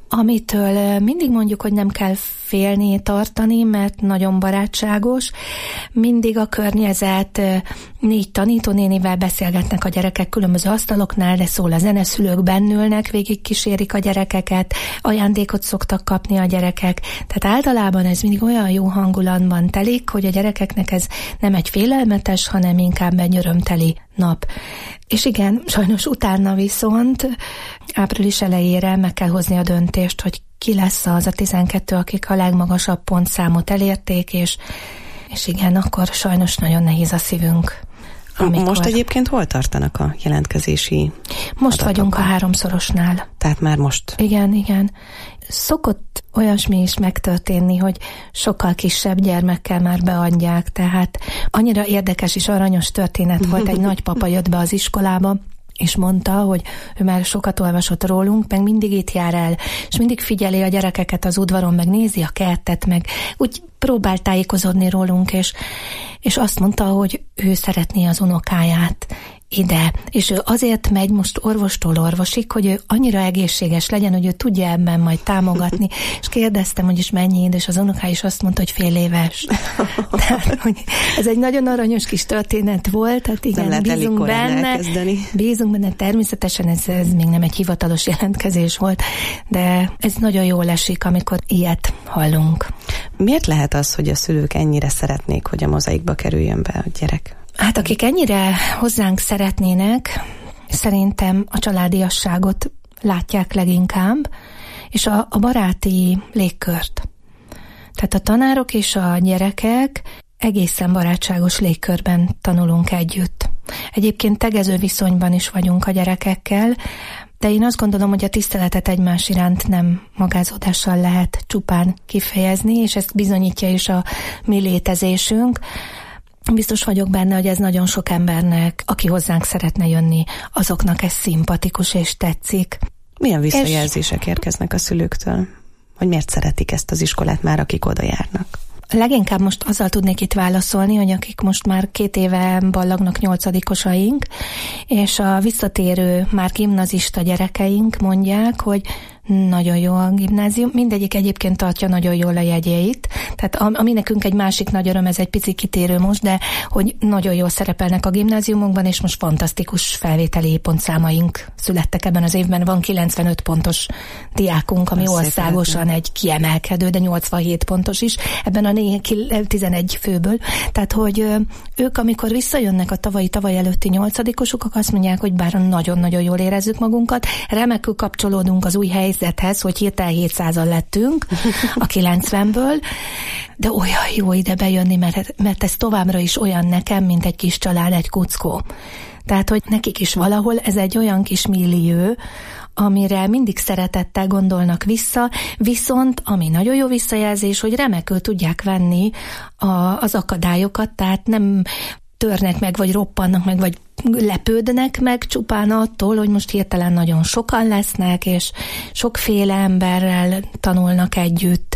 amitől mindig mondjuk, hogy nem kell félni, tartani, mert nagyon barátságos. Mindig a környezet, négy tanítónénivel beszélgetnek a gyerekek különböző asztaloknál, de szól a zene, szülők bennülnek, végig kísérik a gyerekeket, ajándékot szoktak kapni a gyerekek. Tehát általában ez mindig olyan jó hangulatban telik, hogy a gyerekeknek ez nem egy félelmetes, hanem inkább egy örömteli nap. És igen, sajnos utána viszont április elejére meg kell hozni a döntést, hogy ki lesz az a tizenkettő, akik a legmagasabb pontszámot elérték, és, és igen, akkor sajnos nagyon nehéz a szívünk.
Amikor... Most egyébként hol tartanak a jelentkezési
Most
adatokban?
vagyunk a háromszorosnál.
Tehát már most?
Igen, igen. Szokott olyasmi is megtörténni, hogy sokkal kisebb gyermekkel már beadják, tehát annyira érdekes és aranyos történet volt, egy nagypapa jött be az iskolába, és mondta, hogy ő már sokat olvasott rólunk, meg mindig itt jár el, és mindig figyeli a gyerekeket az udvaron, meg nézi a kertet, meg úgy próbál tájékozódni rólunk, és, és azt mondta, hogy ő szeretné az unokáját ide, és ő azért megy most orvostól orvosig, hogy ő annyira egészséges legyen, hogy ő tudja ebben majd támogatni, és kérdeztem, hogy is mennyi, és az unoká is azt mondta, hogy fél éves. Tehát, hogy ez egy nagyon aranyos kis történet volt, tehát igen, bízunk benne, elkezdeni. bízunk benne, természetesen ez, ez még nem egy hivatalos jelentkezés volt, de ez nagyon jól esik, amikor ilyet hallunk.
Miért lehet az, hogy a szülők ennyire szeretnék, hogy a mozaikba kerüljön be a gyerek?
Hát akik ennyire hozzánk szeretnének, szerintem a családiasságot látják leginkább, és a, a baráti légkört. Tehát a tanárok és a gyerekek egészen barátságos légkörben tanulunk együtt. Egyébként tegező viszonyban is vagyunk a gyerekekkel, de én azt gondolom, hogy a tiszteletet egymás iránt nem magázódással lehet csupán kifejezni, és ezt bizonyítja is a mi létezésünk. Biztos vagyok benne, hogy ez nagyon sok embernek, aki hozzánk szeretne jönni, azoknak ez szimpatikus és tetszik.
Milyen visszajelzések érkeznek a szülőktől? Hogy miért szeretik ezt az iskolát már, akik oda járnak?
Leginkább most azzal tudnék itt válaszolni, hogy akik most már két éve ballagnak nyolcadikosaink, és a visszatérő már gimnazista gyerekeink mondják, hogy nagyon jó a gimnázium. Mindegyik egyébként tartja nagyon jól a jegyeit. Tehát ami nekünk egy másik nagy öröm, ez egy pici kitérő most, de hogy nagyon jól szerepelnek a gimnáziumokban, és most fantasztikus felvételi pontszámaink születtek ebben az évben. Van kilencvenöt pontos diákunk, ami országosan egy kiemelkedő, de nyolcvanhét pontos is ebben a tizenegy főből. Tehát, hogy ők, amikor visszajönnek a tavalyi, tavaly előtti nyolcadikosok, azt mondják, hogy bár nagyon-nagyon jól érezzük magunkat, remekül kapcsolódunk az új helyzethez, hogy hirtelen hétszázan lettünk a kilencvenből, de olyan jó ide bejönni, mert, mert ez továbbra is olyan nekem, mint egy kis család, egy kuckó. Tehát, hogy nekik is valahol ez egy olyan kis millió, amire mindig szeretettel gondolnak vissza, viszont ami nagyon jó visszajelzés, hogy remekül tudják venni a, az akadályokat, tehát nem törnek meg, vagy roppannak meg, vagy lepődnek meg csupán attól, hogy most hirtelen nagyon sokan lesznek, és sokféle emberrel tanulnak együtt.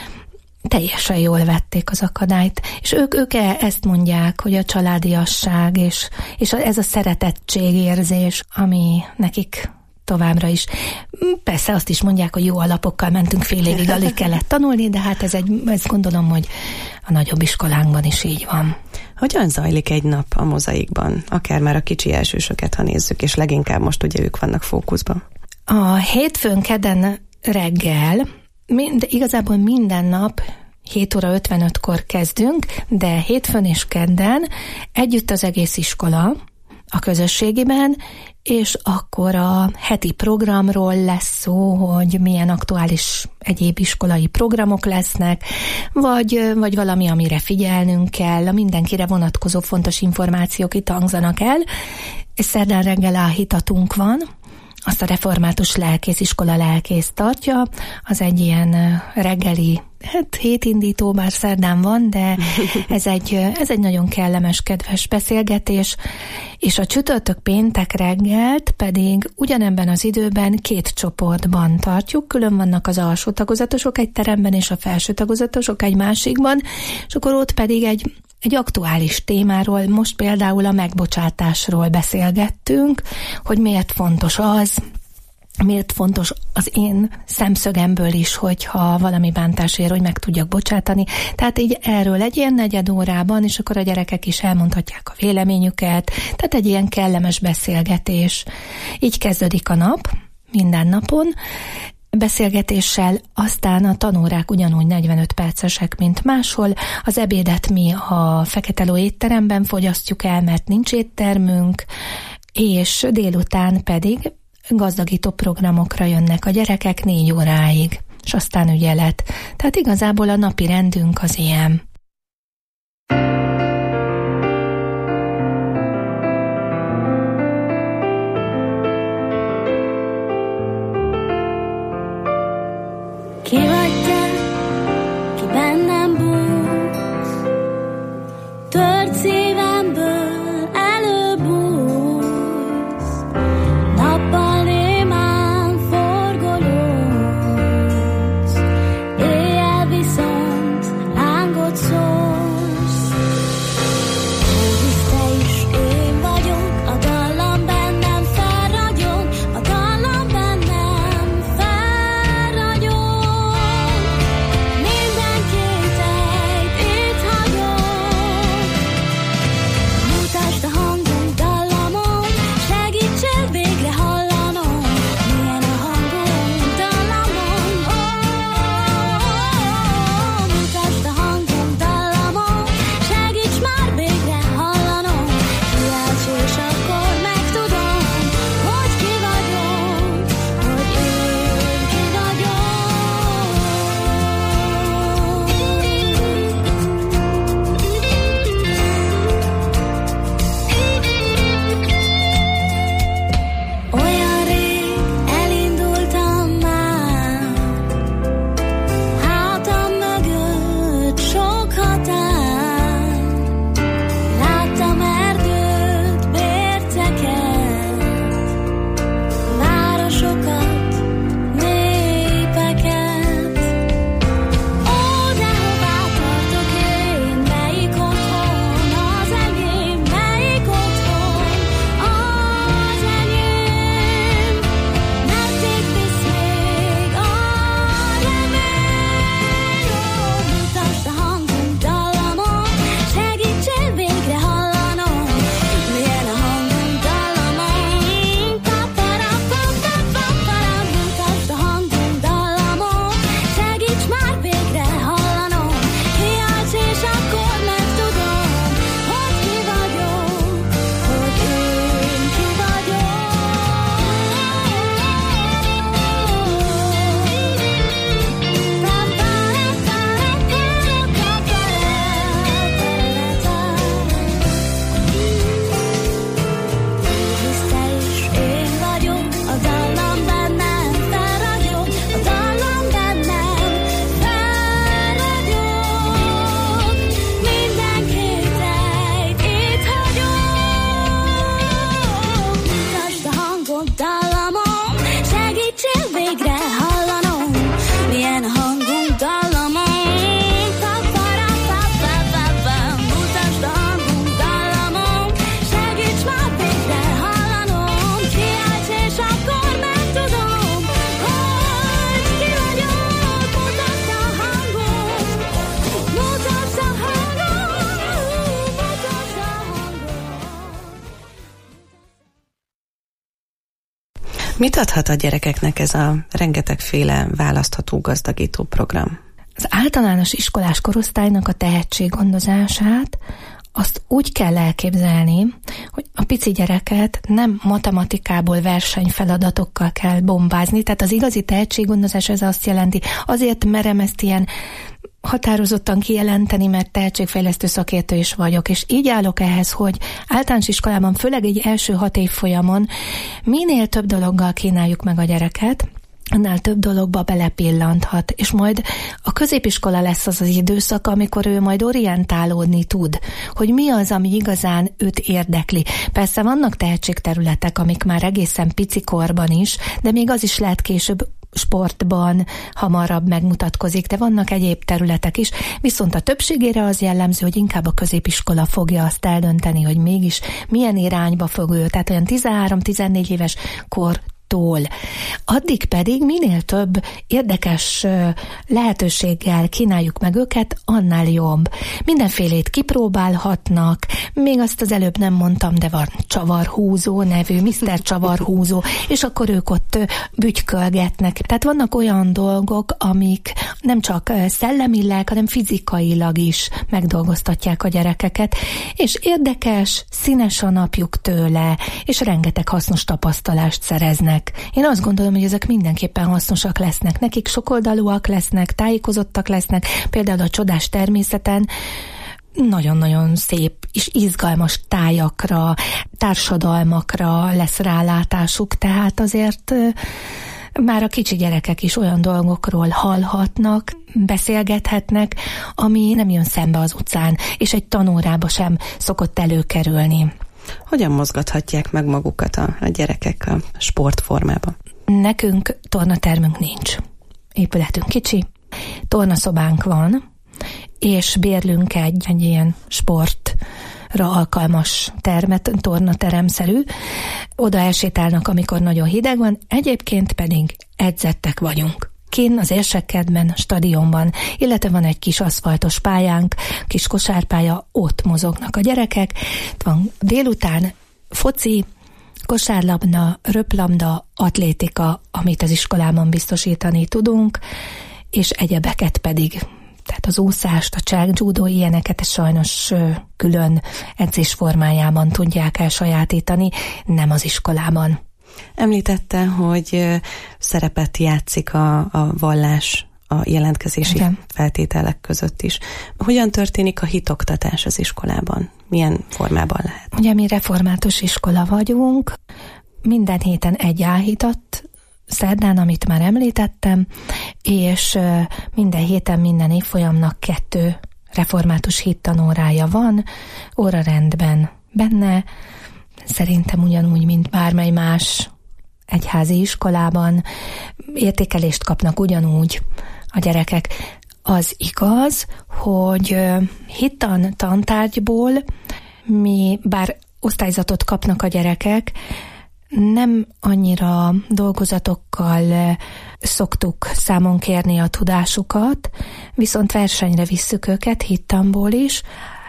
Teljesen jól vették az akadályt, és ők, ők ezt mondják, hogy a családiasság, és, és ez a szeretettségérzés, ami nekik továbbra is. Persze azt is mondják, hogy jó alapokkal mentünk fél évig, alig kellett tanulni, de hát ez egy, ezt gondolom, hogy a nagyobb iskolánkban is így van.
Hogyan zajlik egy nap a Mozaikban? Akár már a kicsi elsősöket, ha nézzük, és leginkább most ugye ők vannak fókuszban.
A hétfőn, kedden reggel, mind, igazából minden nap hét óra ötvenötkor kezdünk, de hétfőn és kedden együtt az egész iskola a közösségiben, és akkor a heti programról lesz szó, hogy milyen aktuális egyéb iskolai programok lesznek, vagy, vagy valami, amire figyelnünk kell, a mindenkire vonatkozó fontos információk itt hangzanak el, és szerdán reggel áhítatunk van, azt a református lelkész, iskola lelkész tartja, az egy ilyen reggeli, hát hétindító, bár szerdán van, de ez egy, ez egy nagyon kellemes, kedves beszélgetés, és a csütörtök péntek reggelt pedig ugyanebben az időben két csoportban tartjuk, külön vannak az alsó tagozatosok egy teremben, és a felső tagozatosok egy másikban, és akkor ott pedig egy Egy aktuális témáról, most például a megbocsátásról beszélgettünk, hogy miért fontos az, miért fontos az én szemszögemből is, hogyha valami bántásért, hogy meg tudjak bocsátani. Tehát így erről egy ilyen negyed órában, és akkor a gyerekek is elmondhatják a véleményüket, tehát egy ilyen kellemes beszélgetés. Így kezdődik a nap, minden napon, beszélgetéssel, aztán a tanórák ugyanúgy negyvenöt percesek, mint máshol. Az ebédet mi a Fekete Ló étteremben fogyasztjuk el, mert nincs éttermünk, és délután pedig gazdagító programokra jönnek a gyerekek négy óráig, és aztán ügyelet. Tehát igazából a napi rendünk az ilyen.
Ki vagy te, ki bennem bújsz, tört szívemből előbújsz, nappal némán forgolódsz, éjjel viszont lángot szórsz. Hisz te is én vagyok, a dallam bennem felragyog, a dallam bennem felragyog. Minden kételyt itt hagyok,
Mit adhat a gyerekeknek ez a rengetegféle választható gazdagító program?
Az általános iskolás korosztálynak a tehetséggondozását azt úgy kell elképzelni, hogy a pici gyereket nem matematikából versenyfeladatokkal kell bombázni, tehát az igazi tehetséggondozás ez azt jelenti, azért merem ezt ilyen határozottan kijelenteni, mert tehetségfejlesztő szakértő is vagyok, és így állok ehhez, hogy általános iskolában, főleg egy első hat évfolyamon minél több dologgal kínáljuk meg a gyereket, annál több dologba belepillanthat, és majd a középiskola lesz az az időszak, amikor ő majd orientálódni tud, hogy mi az, ami igazán őt érdekli. Persze vannak tehetségterületek, amik már egészen picikorban is, de még az is lehet később sportban hamarabb megmutatkozik, de vannak egyéb területek is, viszont a többségére az jellemző, hogy inkább a középiskola fogja azt eldönteni, hogy mégis milyen irányba fog ő, tehát olyan tizenhárom-tizennégy éves kor tól. Addig pedig minél több érdekes lehetőséggel kínáljuk meg őket, annál jobb. Mindenfélét kipróbálhatnak, még azt az előbb nem mondtam, de van csavarhúzó nevű, miszter Csavarhúzó, és akkor ők ott bütykölgetnek. Tehát vannak olyan dolgok, amik nem csak szellemileg, hanem fizikailag is megdolgoztatják a gyerekeket, és érdekes, színes a napjuk tőle, és rengeteg hasznos tapasztalást szereznek. Én azt gondolom, hogy ezek mindenképpen hasznosak lesznek. Nekik sokoldalúak lesznek, tájékozottak lesznek, például a csodás természeten nagyon-nagyon szép és izgalmas tájakra, társadalmakra lesz rálátásuk, tehát azért már a kicsi gyerekek is olyan dolgokról hallhatnak, beszélgethetnek, ami nem jön szembe az utcán, és egy tanórába sem szokott előkerülni.
Hogyan mozgathatják meg magukat a, a gyerekek a sportformában?
Nekünk tornatermünk nincs. Épületünk kicsi, tornaszobánk van, és bérlünk egy, egy ilyen sportra alkalmas termet, tornateremszerű. Oda elsétálnak, amikor nagyon hideg van, egyébként pedig edzettek vagyunk. Kinn az Érsekkertben, stadionban, illetve van egy kis aszfaltos pályánk, kis kosárpálya, ott mozognak a gyerekek. Van délután foci, kosárlabda, röplabda, atlétika, amit az iskolában biztosítani tudunk, és egyebeket pedig. Tehát az úszást, a csákjudó, ilyeneket sajnos külön edzés formájában tudják elsajátítani, nem az iskolában.
Említette, hogy szerepet játszik a, a vallás a jelentkezési Igen. feltételek között is. Hogyan történik a hitoktatás az iskolában? Milyen formában lehet?
Ugye mi református iskola vagyunk, minden héten egy álhitat, szerdán, amit már említettem, és minden héten, minden évfolyamnak kettő református hittanórája van, órarendben benne, szerintem ugyanúgy, mint bármely más egyházi iskolában, értékelést kapnak ugyanúgy a gyerekek. Az igaz, hogy hittan tantárgyból mi, bár osztályzatot kapnak a gyerekek, nem annyira dolgozatokkal szoktuk számon kérni a tudásukat, viszont versenyre visszük őket hittanból is,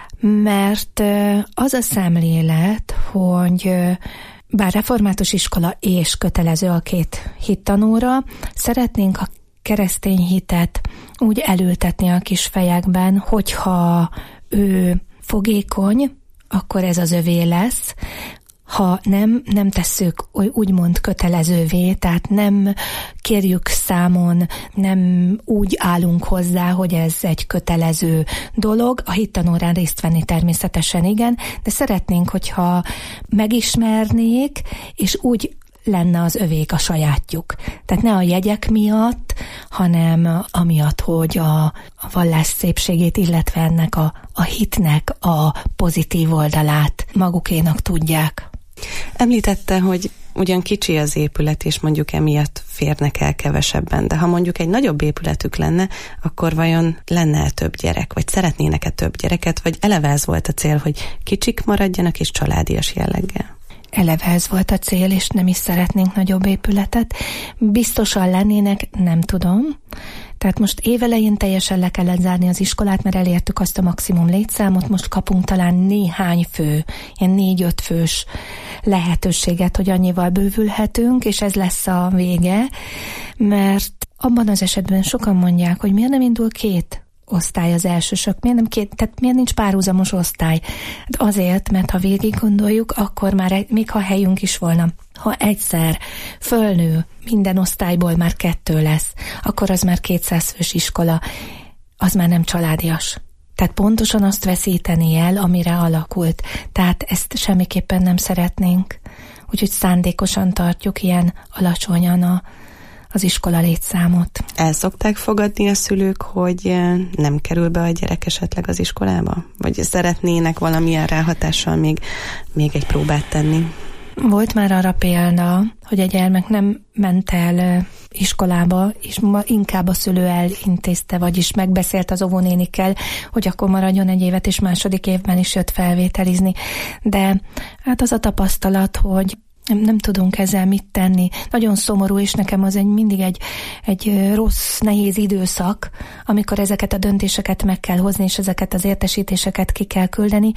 mert az a szemlélet, hogy bár református iskola és kötelező a két hittanóra, szeretnénk a keresztény hitet úgy elültetni a kis fejekben, hogyha ő fogékony, akkor ez az övé lesz, ha nem, nem tesszük úgymond kötelezővé, tehát nem kérjük számon, nem úgy állunk hozzá, hogy ez egy kötelező dolog. A hittanórán részt venni természetesen igen, de szeretnénk, hogyha megismernék, és úgy lenne az övék a sajátjuk. Tehát ne a jegyek miatt, hanem amiatt, hogy a, a vallás szépségét, illetve ennek a, a hitnek a pozitív oldalát magukénak tudják.
Említette, hogy ugyan kicsi az épület, és mondjuk emiatt férnek el kevesebben, de ha mondjuk egy nagyobb épületük lenne, akkor vajon lenne több gyerek, vagy szeretnének-e több gyereket, vagy eleve ez volt a cél, hogy kicsik maradjanak és családias jelleggel?
Eleve ez volt a cél, és nem is szeretnénk nagyobb épületet. Biztosan lennének, nem tudom. Tehát most évelején teljesen le kellett zárni az iskolát, mert elértük azt a maximum létszámot, most kapunk talán néhány fő, ilyen négy-öt fős lehetőséget, hogy annyival bővülhetünk, és ez lesz a vége, mert abban az esetben sokan mondják, hogy miért nem indul két osztály az elsősök, miért nem két, tehát miért nincs párhuzamos osztály? Hát azért, mert ha végig gondoljuk, akkor már egy, még ha helyünk is volna, ha egyszer fölnő, minden osztályból már kettő lesz, akkor az már kétszáz fős iskola, az már nem családias. Tehát pontosan azt veszíteni el, amire alakult. Tehát ezt semmiképpen nem szeretnénk. Úgyhogy szándékosan tartjuk ilyen alacsonyan a az iskola létszámot.
El szokták fogadni a szülők, hogy nem kerül be a gyerek esetleg az iskolába? Vagy szeretnének valamilyen ráhatással még, még egy próbát tenni?
Volt már arra példa, hogy a gyermek nem ment el iskolába, és inkább a szülő elintézte, vagyis megbeszélt az óvónénikkel, hogy akkor maradjon egy évet, és második évben is jött felvételizni. De hát az a tapasztalat, hogy Nem, nem tudunk ezzel mit tenni. Nagyon szomorú, és nekem az egy mindig egy, egy rossz, nehéz időszak, amikor ezeket a döntéseket meg kell hozni, és ezeket az értesítéseket ki kell küldeni.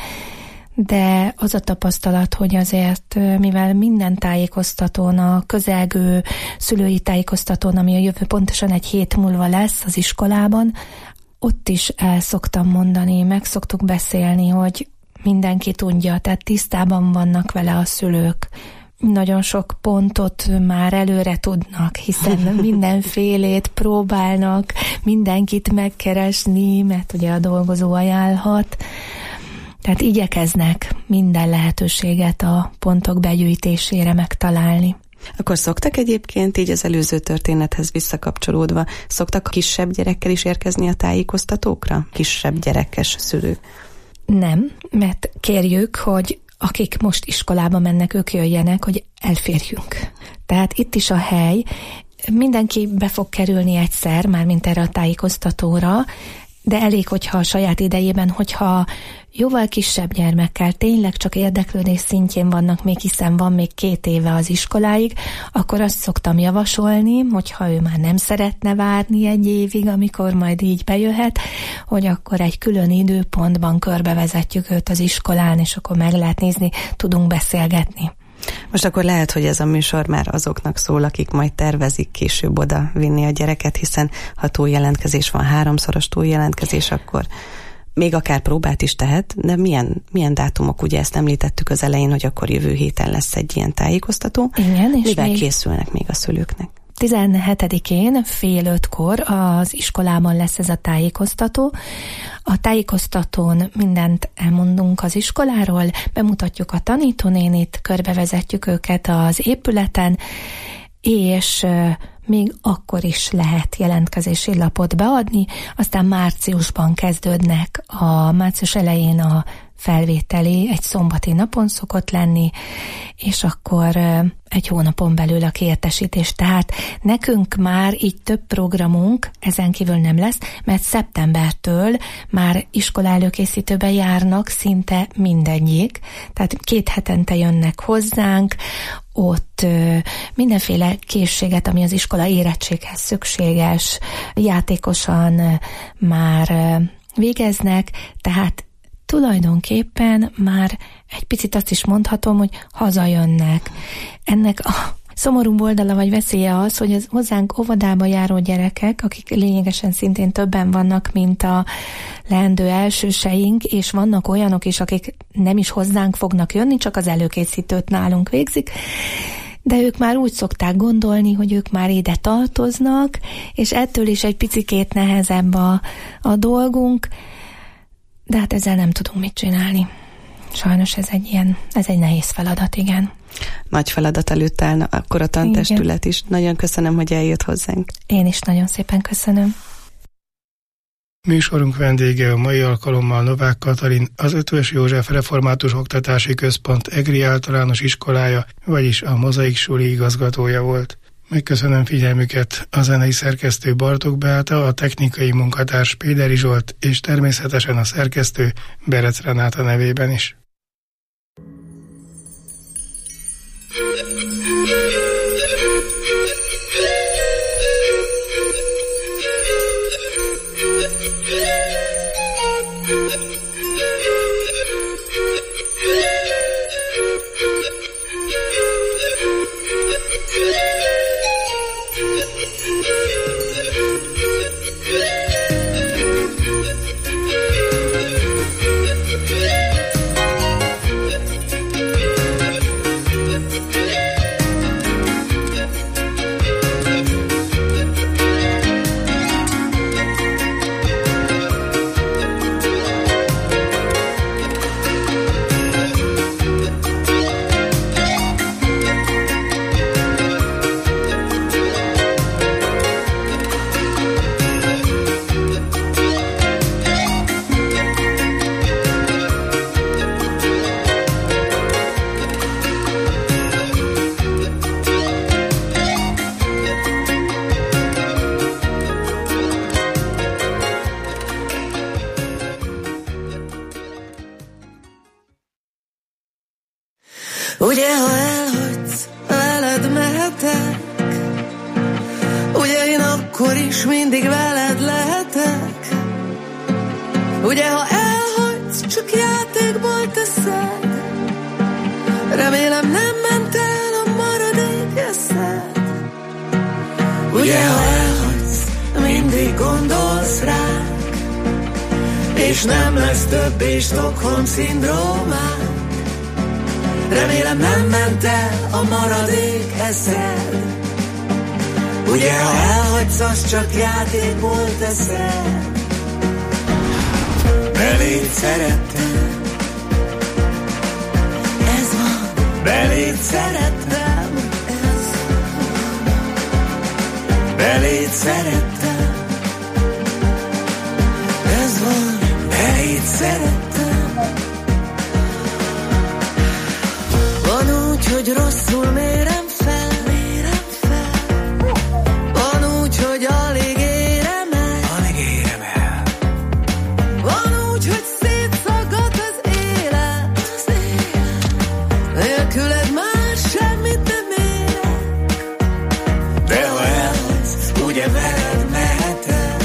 De az a tapasztalat, hogy azért, mivel minden tájékoztatón, a közelgő szülői tájékoztatón, ami a jövő pontosan egy hét múlva lesz az iskolában, ott is el szoktam mondani, meg szoktuk beszélni, hogy mindenki tudja, tehát tisztában vannak vele a szülők. Nagyon sok pontot már előre tudnak, hiszen mindenfélét próbálnak mindenkit megkeresni, mert ugye a dolgozó ajánlhat. Tehát igyekeznek minden lehetőséget a pontok begyűjtésére megtalálni.
Akkor szoktak egyébként így az előző történethez visszakapcsolódva, szoktak kisebb gyerekkel is érkezni a tájékoztatókra? Kisebb gyerekes szülők?
Nem, mert kérjük, hogy akik most iskolába mennek, ők jöjjenek, hogy elférjünk. Tehát itt is a hely, mindenki be fog kerülni egyszer, mármint erre a tájékoztatóra, de elég, hogyha a saját idejében, hogyha jóval kisebb gyermekkel tényleg csak érdeklődés szintjén vannak még, hiszen van még két éve az iskoláig, akkor azt szoktam javasolni, hogyha ő már nem szeretne várni egy évig, amikor majd így bejöhet, hogy akkor egy külön időpontban körbevezetjük őt az iskolán, és akkor meg lehet nézni, tudunk beszélgetni.
Most akkor lehet, hogy ez a műsor már azoknak szól, akik majd tervezik később oda vinni a gyereket, hiszen ha túljelentkezés van, háromszoros túljelentkezés, akkor még akár próbát is tehet, de milyen, milyen dátumok, ugye ezt említettük az elején, hogy akkor jövő héten lesz egy ilyen tájékoztató.
Igen, és
mivel
még
készülnek még a szülőknek?
tizenhetedikén fél ötkor az iskolában lesz ez a tájékoztató. A tájékoztatón mindent elmondunk az iskoláról, bemutatjuk a tanítónénit, körbevezetjük őket az épületen, és még akkor is lehet jelentkezési lapot beadni, aztán márciusban kezdődnek, a március elején a felvételi, egy szombati napon szokott lenni, és akkor egy hónapon belül a kiértesítés. Tehát nekünk már így több programunk ezen kívül nem lesz, mert szeptembertől már iskola előkészítőbe járnak szinte mindegyik, tehát két hetente jönnek hozzánk, ott mindenféle készséget, ami az iskola érettséghez szükséges, játékosan már végeznek, tehát tulajdonképpen már egy picit azt is mondhatom, hogy hazajönnek. Ennek a szomorú oldala vagy veszélye az, hogy az hozzánk óvodába járó gyerekek, akik lényegesen szintén többen vannak, mint a leendő elsőseink, és vannak olyanok is, akik nem is hozzánk fognak jönni, csak az előkészítőt nálunk végzik, de ők már úgy szokták gondolni, hogy ők már ide tartoznak, és ettől is egy picikét nehezebb a, a dolgunk, de hát ezzel nem tudunk mit csinálni. Sajnos ez egy ilyen, ez egy nehéz feladat, igen.
Nagy feladat előtt állna akkor a tantestület is. Nagyon köszönöm, hogy eljött hozzánk.
Én is nagyon szépen köszönöm.
Műsorunk vendége a mai alkalommal Novák Katalin, az Eötvös József Református Oktatási Központ EGRI általános iskolája, vagyis a Mozaik Suli igazgatója volt. Megköszönöm figyelmüket, a zenei szerkesztő Bartók Beáta, a technikai munkatárs Péderi Zsolt, és természetesen a szerkesztő Berec Renáta nevében is.
Ugye, ha elhagysz, veled mehetek. Ugye, én akkor is mindig veled lehetek. Ugye, ha elhagysz, csak játékból teszed. Remélem nem ment el a maradék eszed. Ugye, ha elhagysz, mindig gondolsz ránk, és nem lesz többé Stockholm-szindrómánk. Remélem nem ment el a maradék eszed. Ugye, ha elhagysz, az csak játékból teszed. Beléd szerettem, ez van. Beléd szerettem, ez van. Beléd szerettem, ez van. Beléd szerettem. Van úgy, hogy rosszul mérem fel, mérem fel. Van úgy, hogy alig érem el, alig érem el. Van úgy, hogy szétszaggat az élet, az élet. Nélküled már semmit nem érek. De ha elhagysz, ugye veled mehetek.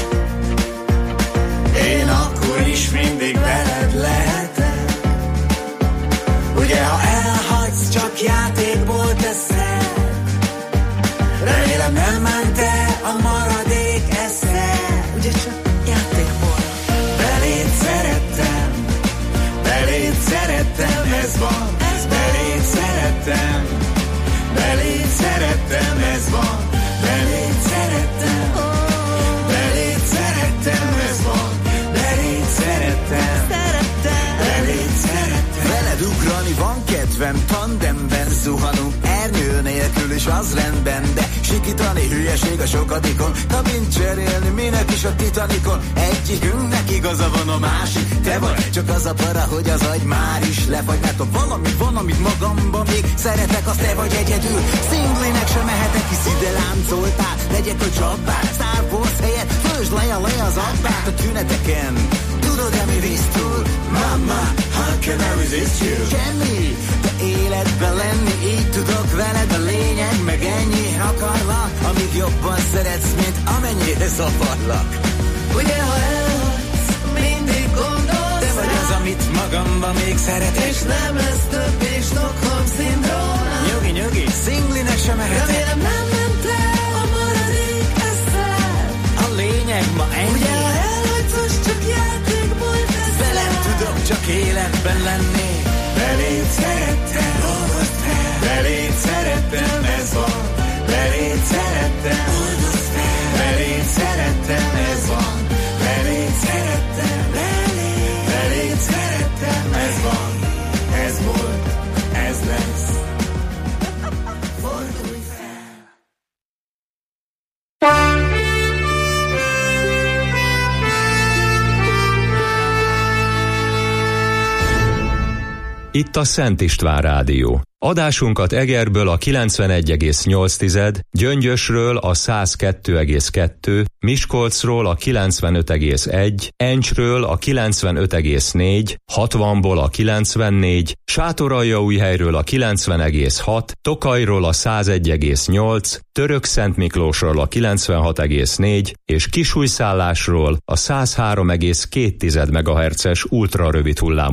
Én akkor is mindig veled lehetek. Ugye, ha elhagysz, csak játékból teszed. Remélem nem ment el a maradék eszed. Ugye, csak játékból. Beléd szerettem, beléd szerettem, ez van. Beléd szerettem, beléd szerettem, ez van. Beléd szerettem, beléd szerettem, ez van. Beléd szerettem, beléd szerettem.
Veled ugrani van kedvem, tandemben zuhanunk, ernyő nélkül is az rendben, de sikítani hülyeség a sokadikon, kabint cserélni minek is a Titanicon. Egyikünknek igaza van, a másik te vagy, csak az a para, hogy az agy már is lefagy, mert ha valami van, amit magamban még szeretek, az te vagy egyedül. Szinglinek sem mehetek, hisz ide láncoltál, legyek a csapát, Star Wars helyett fölösd le a le az abbát a tüneteken. Tudod-e mi visz túl? Mama, how can I resist you? Semmi, de életben lenni, így tudok veled, a lényeg meg ennyi. Akarlak, amíg jobban szeretsz, mint amennyire zavarlak.
Ugye, ha elhagysz, mindig gondolsz.
Te vagy az, amit magamban még szeretek.
És nem lesz többé Stockholm-szindrómám.
Nyugi, nyugi, szinglinek sem mehetek.
Remélem nem ment el a maradék eszed.
A lényeg ma ennyi.
Ugye, ha elhagysz, az csak játékból teszed.
Veled tudok csak életben lenni.
Beléd szerettem, oldozd fel. Beléd szerettem, ez van. Beléd szerettem, oldozd fel. Beléd szerettem, ez van. Beléd szerettem, beléd. Beléd szerettem, ez van. Ez volt, ez lesz. Fordulj fel.
Itt a Szent István Rádió. Adásunkat Egerből a kilencvenegy egész nyolc, Gyöngyösről a száz kettő egész kettő, Miskolcról a kilencvenöt egész egy, Encsről a kilencvenöt egész négy, hatvanból a kilencvennégy, Sátoraljaújhelyről a kilencven egész hat, Tokajról a száz egy egész nyolc, Törökszentmiklósról a kilencvenhat egész négy és Kisújszállásról a száz három egész két MHz-es ultrarövid hullámú